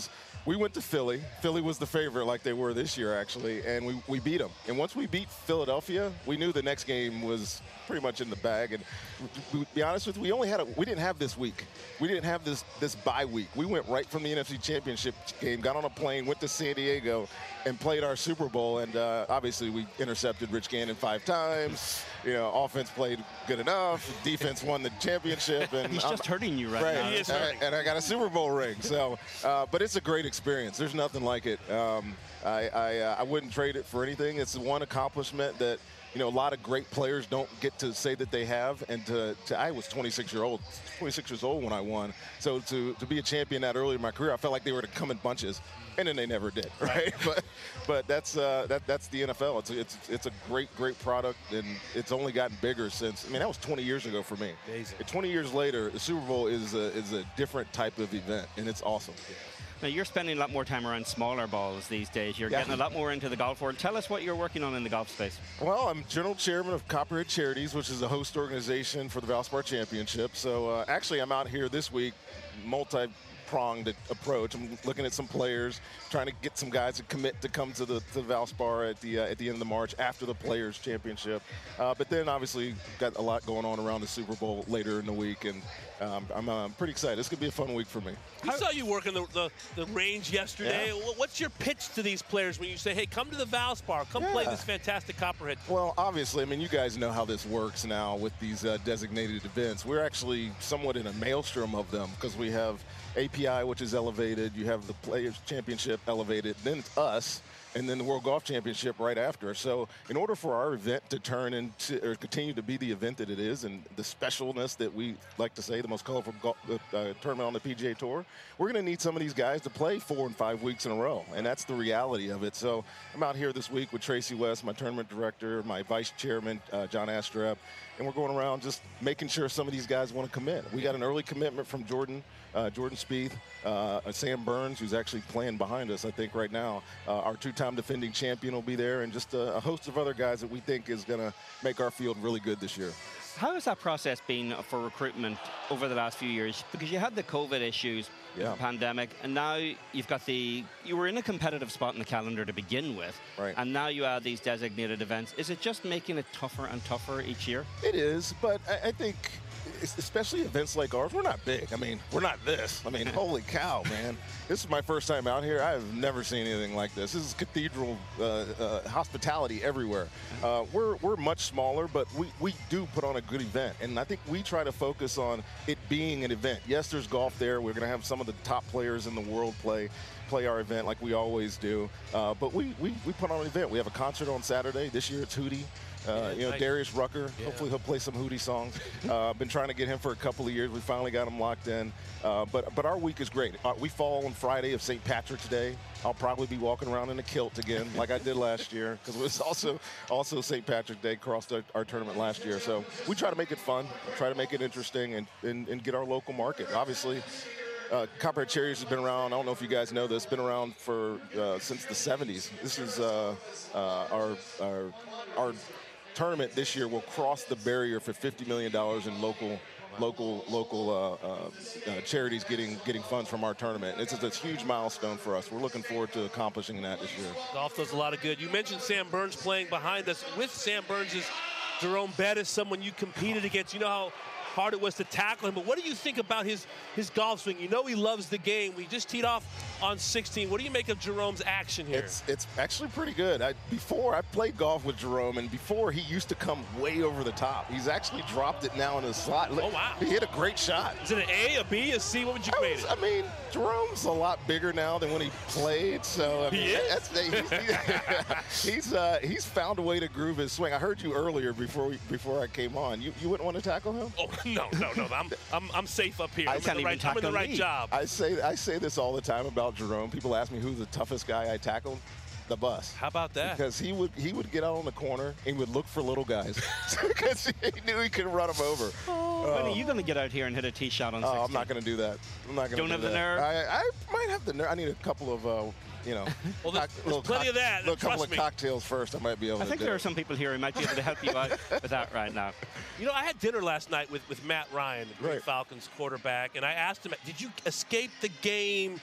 we went to Philly. Philly was the favorite, like they were this year, actually, and we, we beat them. And once we beat Philadelphia, we knew the next game was pretty much in the bag. And to be honest with you, we only had a, we didn't have this week. We didn't have this this bye week. We went right from the N F C Championship game, got on a plane, went to San Diego, and played our Super Bowl. And uh, obviously, we intercepted Rich Gannon five times. You know, offense played good enough. Defense won the championship. And He's I'm, just hurting you right, right now. He is hurting. And I got a Super Bowl ring. So, uh, but it's a great experience. There's nothing like it. Um, I I, uh, I wouldn't trade it for anything. It's the one accomplishment that, you know, a lot of great players don't get to say that they have. And to, to I was twenty-six year old, twenty-six years old when I won. So to, to be a champion that early in my career, I felt like they were to come in bunches, and then they never did, right? but but that's uh, that that's the N F L. It's it's it's a great great product, and it's only gotten bigger since. I mean, that was twenty years ago for me. Amazing. And twenty years later, the Super Bowl is a, is a different type of event, and it's awesome. Now, you're spending a lot more time around smaller balls these days. You're Yeah. getting a lot more into the golf world. Tell us what you're working on in the golf space. Well, I'm general chairman of Copperhead Charities, which is a host organization for the Valspar Championship. So uh, actually, I'm out here this week, multi-pronged approach. I'm looking at some players, trying to get some guys to commit to come to the to Valspar at the uh, at the end of the March after the Players Championship. Uh, but then obviously got a lot going on around the Super Bowl later in the week, and um, I'm uh, pretty excited. This could be a fun week for me. We saw you working the, the, the range yesterday. Yeah. What's your pitch to these players when you say, hey, come to the Valspar, come play Yeah. this fantastic Copperhead? Well, obviously, I mean, you guys know how this works now with these uh, designated events. We're actually somewhat in a maelstrom of them because we have A P I, which is elevated. You have the Players Championship elevated. Then it's us, and then the World Golf Championship right after. So in order for our event to turn into or continue to be the event that it is and the specialness that we like to say, the most colorful golf, uh, tournament on the P G A Tour, we're going to need some of these guys to play four and five weeks in a row. And that's the reality of it. So I'm out here this week with Tracy West, my tournament director, my vice chairman, uh, John Astrep, and we're going around just making sure some of these guys want to commit. We got an early commitment from Jordan, uh, Jordan Spieth, uh, Sam Burns, who's actually playing behind us, I think, right now. Uh, our two-time defending champion will be there, and just a, a host of other guys that we think is going to make our field really good this year. How has that process been for recruitment over the last few years? Because you had the COVID issues, Yeah. the pandemic, and now you've got the, you were in a competitive spot in the calendar to begin with, right. and now you add these designated events. Is it just making it tougher and tougher each year? It is, but I, I think, especially events like ours, we're not big. I mean, we're not this. I mean, holy cow, man. This is my first time out here. I've never seen anything like this. This is cathedral uh, uh, hospitality everywhere. Uh, we're, we're much smaller, but we, we do put on a good event. And I think we try to focus on it being an event. Yes, there's golf there. We're going to have some of the top players in the world play play our event like we always do. Uh, but we, we, we put on an event. We have a concert on Saturday. This year it's Hootie. Uh, Yeah, you know, nice. Darius Rucker. Yeah. Hopefully he'll play some Hootie songs. uh, been trying to get him for a couple of years. We finally got him locked in. Uh, but but our week is great. Uh, we fall on Friday of Saint Patrick's Day. I'll probably be walking around in a kilt again, like I did last year, because it was also also Saint Patrick's Day crossed our, our tournament last year. So we try to make it fun, try to make it interesting, and and, and get our local market. Obviously. Uh, Copperhead Charities has been around. I don't know if you guys know this. Been around for uh, since the seventies. This is uh, uh, our our our tournament this year will cross the barrier for fifty million dollars in local local local uh, uh, uh, charities getting getting funds from our tournament. It's, it's a huge milestone for us. We're looking forward to accomplishing that this year. Golf does a lot of good. You mentioned Sam Burns playing behind us. With Sam Burns is Jerome Bettis, someone you competed against. You know how hard it was to tackle him, but what do you think about his his golf swing? You know he loves the game. We just teed off on sixteen. What do you make of Jerome's action here? It's it's actually pretty good. I, before I played golf with Jerome, and before he used to come way over the top. He's actually dropped it now in his slot. Oh wow! He hit a great shot. Is it an A, a B, a C? What would you I, grade was, it? I mean, Jerome's a lot bigger now than when he played. So I mean, He is? That's, he's he's, uh, he's found a way to groove his swing. I heard you earlier before we, before I came on. You you wouldn't want to tackle him? Oh no no no! I'm I'm, I'm safe up here. I I'm can't in the even right, I'm in the tackle right me. job. I say I say this all the time about Jerome. People ask me who's the toughest guy I tackled. The bus. How about that? Because he would he would get out on the corner and would look for little guys because he knew he could run them over. Oh, when are you going to get out here and hit a tee shot on Oh, sixteen? I'm not going to do that. I'm not going to. Don't do have that. the nerve? I, I might have the nerve. I need a couple of, uh, you know, well, there's, cock- there's little plenty cock- of that. Little couple Trust of me. cocktails first. I might be able I to think do there it. are some people here who might be able to help you out with that right now. You know, I had dinner last night with, with Matt Ryan, the Green Falcons quarterback, and I asked him, did you escape the game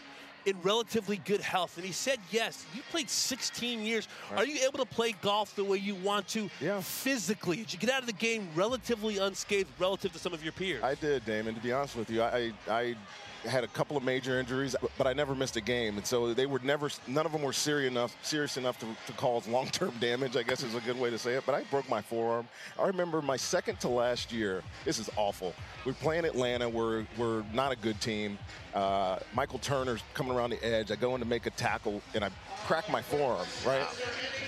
in relatively good health? And he said yes. You played sixteen years. Right. Are you able to play golf the way you want to yeah. physically? Did you get out of the game relatively unscathed relative to some of your peers? I did, Damon. To be honest with you, I, I had a couple of major injuries, but I never missed a game. And so they were never, none of them were serious enough, serious enough to, to cause long-term damage, I guess is a good way to say it. But I broke my forearm. I remember my second to last year. This is awful. We're playing Atlanta. We're, we're not a good team. Uh, Michael Turner's coming around the edge. I go in to make a tackle, and I crack my forearm, right? Wow.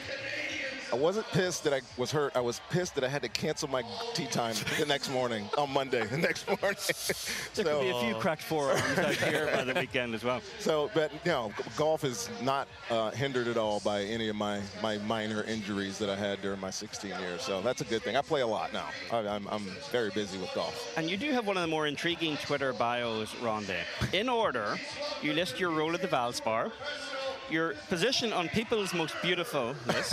I wasn't pissed that I was hurt. I was pissed that I had to cancel my tee time the next morning, on Monday, the next morning. There so, could be a few cracked forearms out here by the weekend as well. So, but, you know, golf is not uh, hindered at all by any of my, my minor injuries that I had during my sixteen years. So that's a good thing. I play a lot now. I, I'm, I'm very busy with golf. And you do have one of the more intriguing Twitter bios, Ronde. In order, you list your role at the Valspar, your position on People's Most Beautiful list,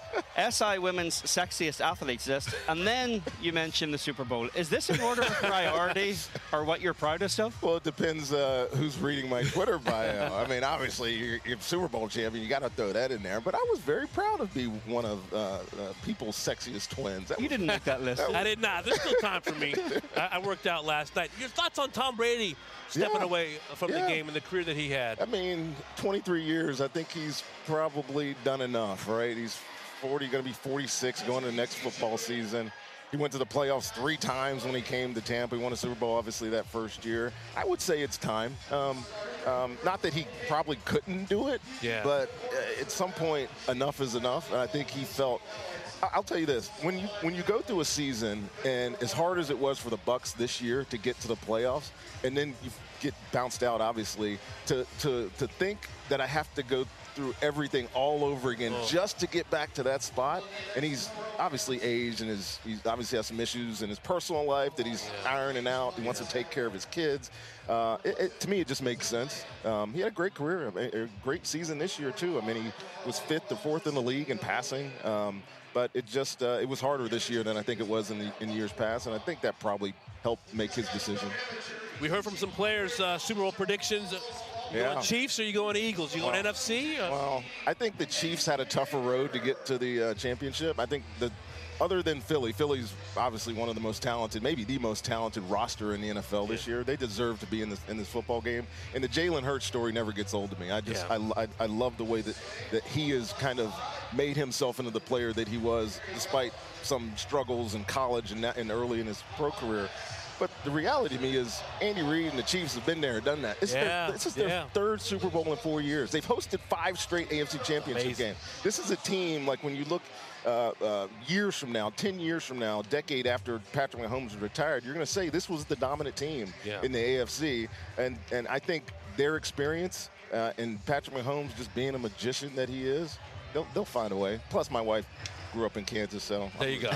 S I Women's Sexiest Athletes list, and then you mentioned the Super Bowl. Is this in order of priority or what you're proudest of? Well, it depends uh, who's reading my Twitter bio. I mean, obviously, you're, you're Super Bowl champion. You got to throw that in there. But I was very proud of being one of uh, uh, People's Sexiest Twins. That you was, didn't make that list. That was, I did not. There's still time for me. I, I worked out last night. Your thoughts on Tom Brady stepping yeah. away from yeah. the game and the career that he had? I mean, twenty-three years. I think he's probably done enough, right? He's forty, going to be forty-six going to the next football season. He went to the playoffs three times when he came to Tampa. He won a Super Bowl, obviously, that first year. I would say it's time. Um, um, not that he probably couldn't do it, yeah. but uh, at some point, enough is enough. And I think he felt – I'll tell you this. When you when you go through a season, and as hard as it was for the Bucs this year to get to the playoffs, and then you get bounced out, obviously, to, to, to think that I have to go – through everything all over again oh. just to get back to that spot. And he's obviously aged, and his, he's obviously has some issues in his personal life that he's yeah. ironing out. He wants yeah. to take care of his kids. Uh, it, it, to me, it just makes sense. Um, he had a great career, a, a great season this year, too. I mean, he was fifth or fourth in the league in passing. Um, but it just, uh, it was harder this year than I think it was in, the, in years past. And I think that probably helped make his decision. We heard from some players, uh, Super Bowl predictions. You yeah. going Chiefs or you going Eagles? You going well, N F C? Or? Well, I think the Chiefs had a tougher road to get to the uh, championship. I think the other than Philly, Philly's obviously one of the most talented, maybe the most talented roster in the N F L this yeah. year. They deserve to be in this in this football game. And the Jalen Hurts story never gets old to me. I just yeah. I, I I love the way that that he has kind of made himself into the player that he was, despite some struggles in college and, and early in his pro career. But the reality to me is Andy Reid and the Chiefs have been there and done that. This, yeah, their, this is their yeah. third Super Bowl in four years. They've hosted five straight A F C Championship Amazing. games. This is a team, like when you look uh, uh, years from now, ten years from now, a decade after Patrick Mahomes is retired, you're going to say this was the dominant team yeah. in the A F C. And, and I think their experience uh, and Patrick Mahomes just being a magician that he is, they'll, they'll find a way. Plus, my wife grew up in Kansas, so there you go.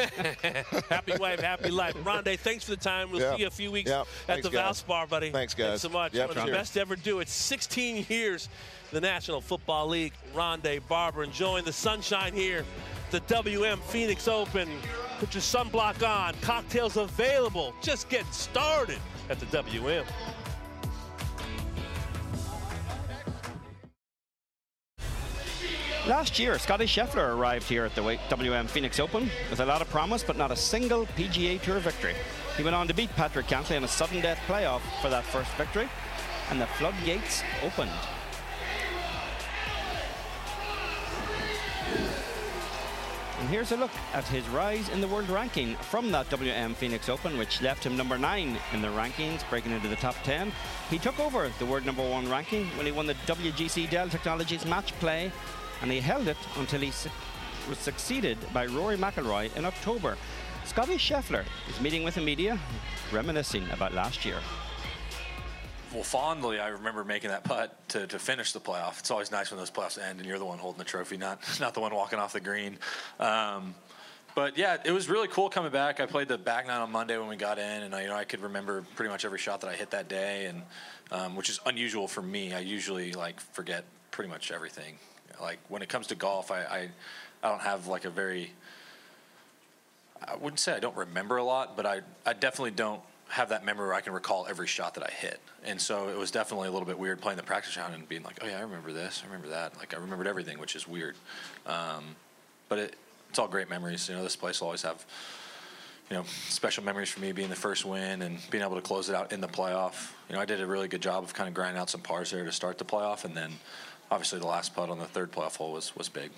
Happy wife, happy life. Ronde, thanks for the time. We'll yep. see you a few weeks yep. at thanks, the Valspar, buddy. Thanks, guys. Thanks so much. Yep, One of the best to ever do it. sixteen years, the National Football League. Ronde Barber enjoying the sunshine here. The W M Phoenix Open. Put your sunblock on. Cocktails available. Just getting started at the W M. Last year, Scotty Scheffler arrived here at the W M Phoenix Open with a lot of promise, but not a single P G A Tour victory. He went on to beat Patrick Cantlay in a sudden death playoff for that first victory, and the floodgates opened. And here's a look at his rise in the world ranking from that W M Phoenix Open, which left him number nine in the rankings, breaking into the top ten. He took over the world number one ranking when he won the W G C Dell Technologies match play, and he held it until he su was succeeded by Rory McIlroy in October. Scotty Scheffler is meeting with the media, reminiscing about last year. Well, fondly, I remember making that putt to, to finish the playoff. It's always nice when those playoffs end and you're the one holding the trophy, not not the one walking off the green. Um, but yeah, it was really cool coming back. I played the back nine on Monday when we got in, and I, you know, I could remember pretty much every shot that I hit that day, and um, which is unusual for me. I usually like forget pretty much everything. Like when it comes to golf, I, I I don't have like a very, I wouldn't say I don't remember a lot, but I I definitely don't have that memory where I can recall every shot that I hit. And so it was definitely a little bit weird playing the practice round and being like, oh yeah, I remember this, I remember that. Like I remembered everything, which is weird. Um, but it, it's all great memories. You know, this place will always have, you know, special memories for me being the first win and being able to close it out in the playoff. You know, I did a really good job of kind of grinding out some pars there to start the playoff, and then obviously the last putt on the third playoff hole was, was big.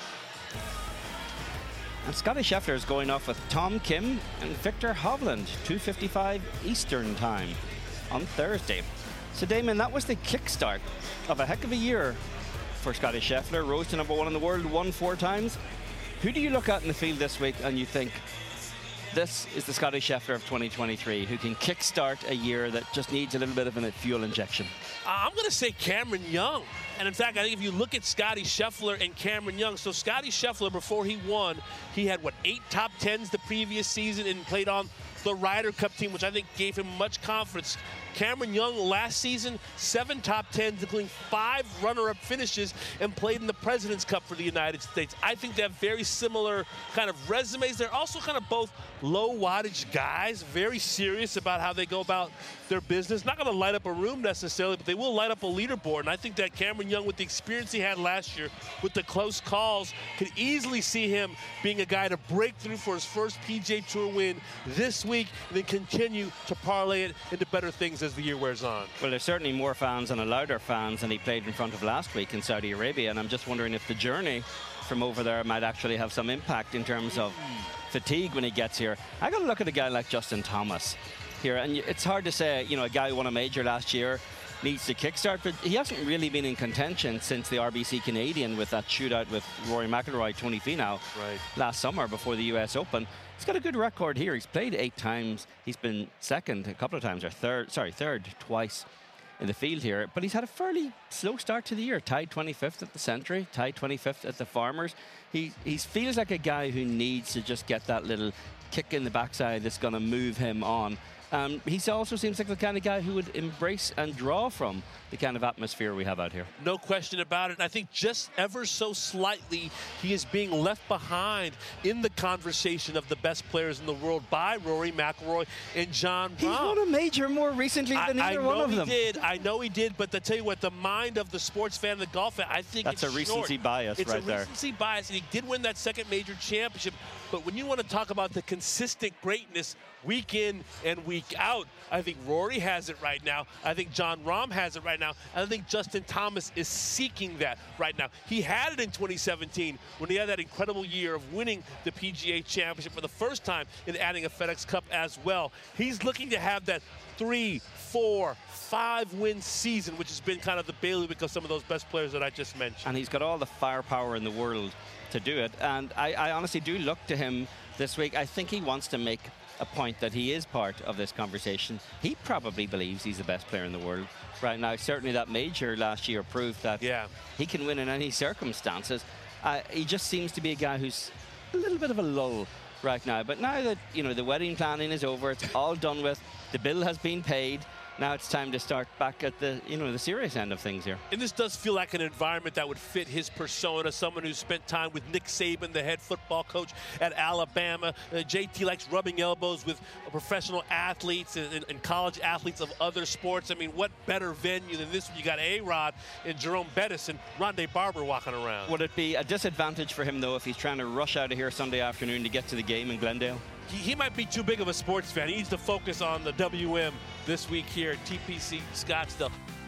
And Scotty Scheffler is going off with Tom Kim and Victor Hovland, two fifty-five Eastern time on Thursday. So Damon, that was the kickstart of a heck of a year for Scotty Scheffler. Rose to number one in the world, won four times. Who do you look at in the field this week and you think, this is the Scotty Scheffler of twenty twenty-three, who can kickstart a year that just needs a little bit of a fuel injection? Uh, I'm going to say Cameron Young. And in fact, I think if you look at Scotty Scheffler and Cameron Young, so Scotty Scheffler, before he won, he had, what, eight top tens the previous season and played on the Ryder Cup team, which I think gave him much confidence. Cameron Young last season, seven top tens, including five runner-up finishes, and played in the President's Cup for the United States. I think they have very similar kind of resumes. They're also kind of both low wattage guys, very serious about how they go about their business. Not going to light up a room necessarily, but they will light up a leaderboard. And I think that Cameron Young, with the experience he had last year, with the close calls, could easily see him being a guy to break through for his first P G A Tour win this week, and then continue to parlay it into better things as the year wears on. Well, there's certainly more fans and a louder fans than he played in front of last week in Saudi Arabia, and I'm just wondering if the journey from over there might actually have some impact in terms of fatigue when he gets here. I got to look at a guy like Justin Thomas here, and it's hard to say, you know, a guy who won a major last year needs to kickstart, but he hasn't really been in contention since the R B C Canadian with that shootout with Rory McIlroy, Tony Finau right. last summer before the U S Open. He's got a good record here. He's played eight times. He's been second a couple of times, or third, sorry, third twice in the field here. But he's had a fairly slow start to the year. Tied twenty-fifth at the Century, tied twenty-fifth at the Farmers. He he feels like a guy who needs to just get that little kick in the backside that's going to move him on. Um, he also seems like the kind of guy who would embrace and draw from the kind of atmosphere we have out here. No question about it. And I think just ever so slightly, he is being left behind in the conversation of the best players in the world by Rory McIlroy and Jon Rahm. He's won a major more recently than I, either I one of know them. he did. I know he did. But to tell you what, the mind of the sports fan, the golf fan, I think that's it's a recency short. bias it's right there. It's a recency bias, and he did win that second major championship. But when you want to talk about the consistent greatness week in and week out, I think Rory has it right now. I think Jon Rahm has it right now. And I think Justin Thomas is seeking that right now. He had it in twenty seventeen when he had that incredible year of winning the P G A Championship for the first time and adding a FedEx Cup as well. He's looking to have that three, four, five win season, which has been kind of the bailiwick of some of those best players that I just mentioned. And he's got all the firepower in the world to do it. And I, I honestly do look to him this week. I think he wants to make a point that he is part of this conversation. He probably believes he's the best player in the world right now. Certainly that major last year proved that yeah. he can win in any circumstances. Uh, he just seems to be a guy who's a little bit of a lull right now. But now that, you know, the wedding planning is over, it's all done with, the bill has been paid, now it's time to start back at the, you know, the serious end of things here. And this does feel like an environment that would fit his persona, someone who spent time with Nick Saban, the head football coach at Alabama. Uh, J T likes rubbing elbows with professional athletes and, and college athletes of other sports. I mean, what better venue than this when you got A-Rod and Jerome Bettis and Rondé Barber walking around? Would it be a disadvantage for him, though, if he's trying to rush out of here Sunday afternoon to get to the game in Glendale? He, he might be too big of a sports fan. He needs to focus on the W M this week here at T P C Scottsdale.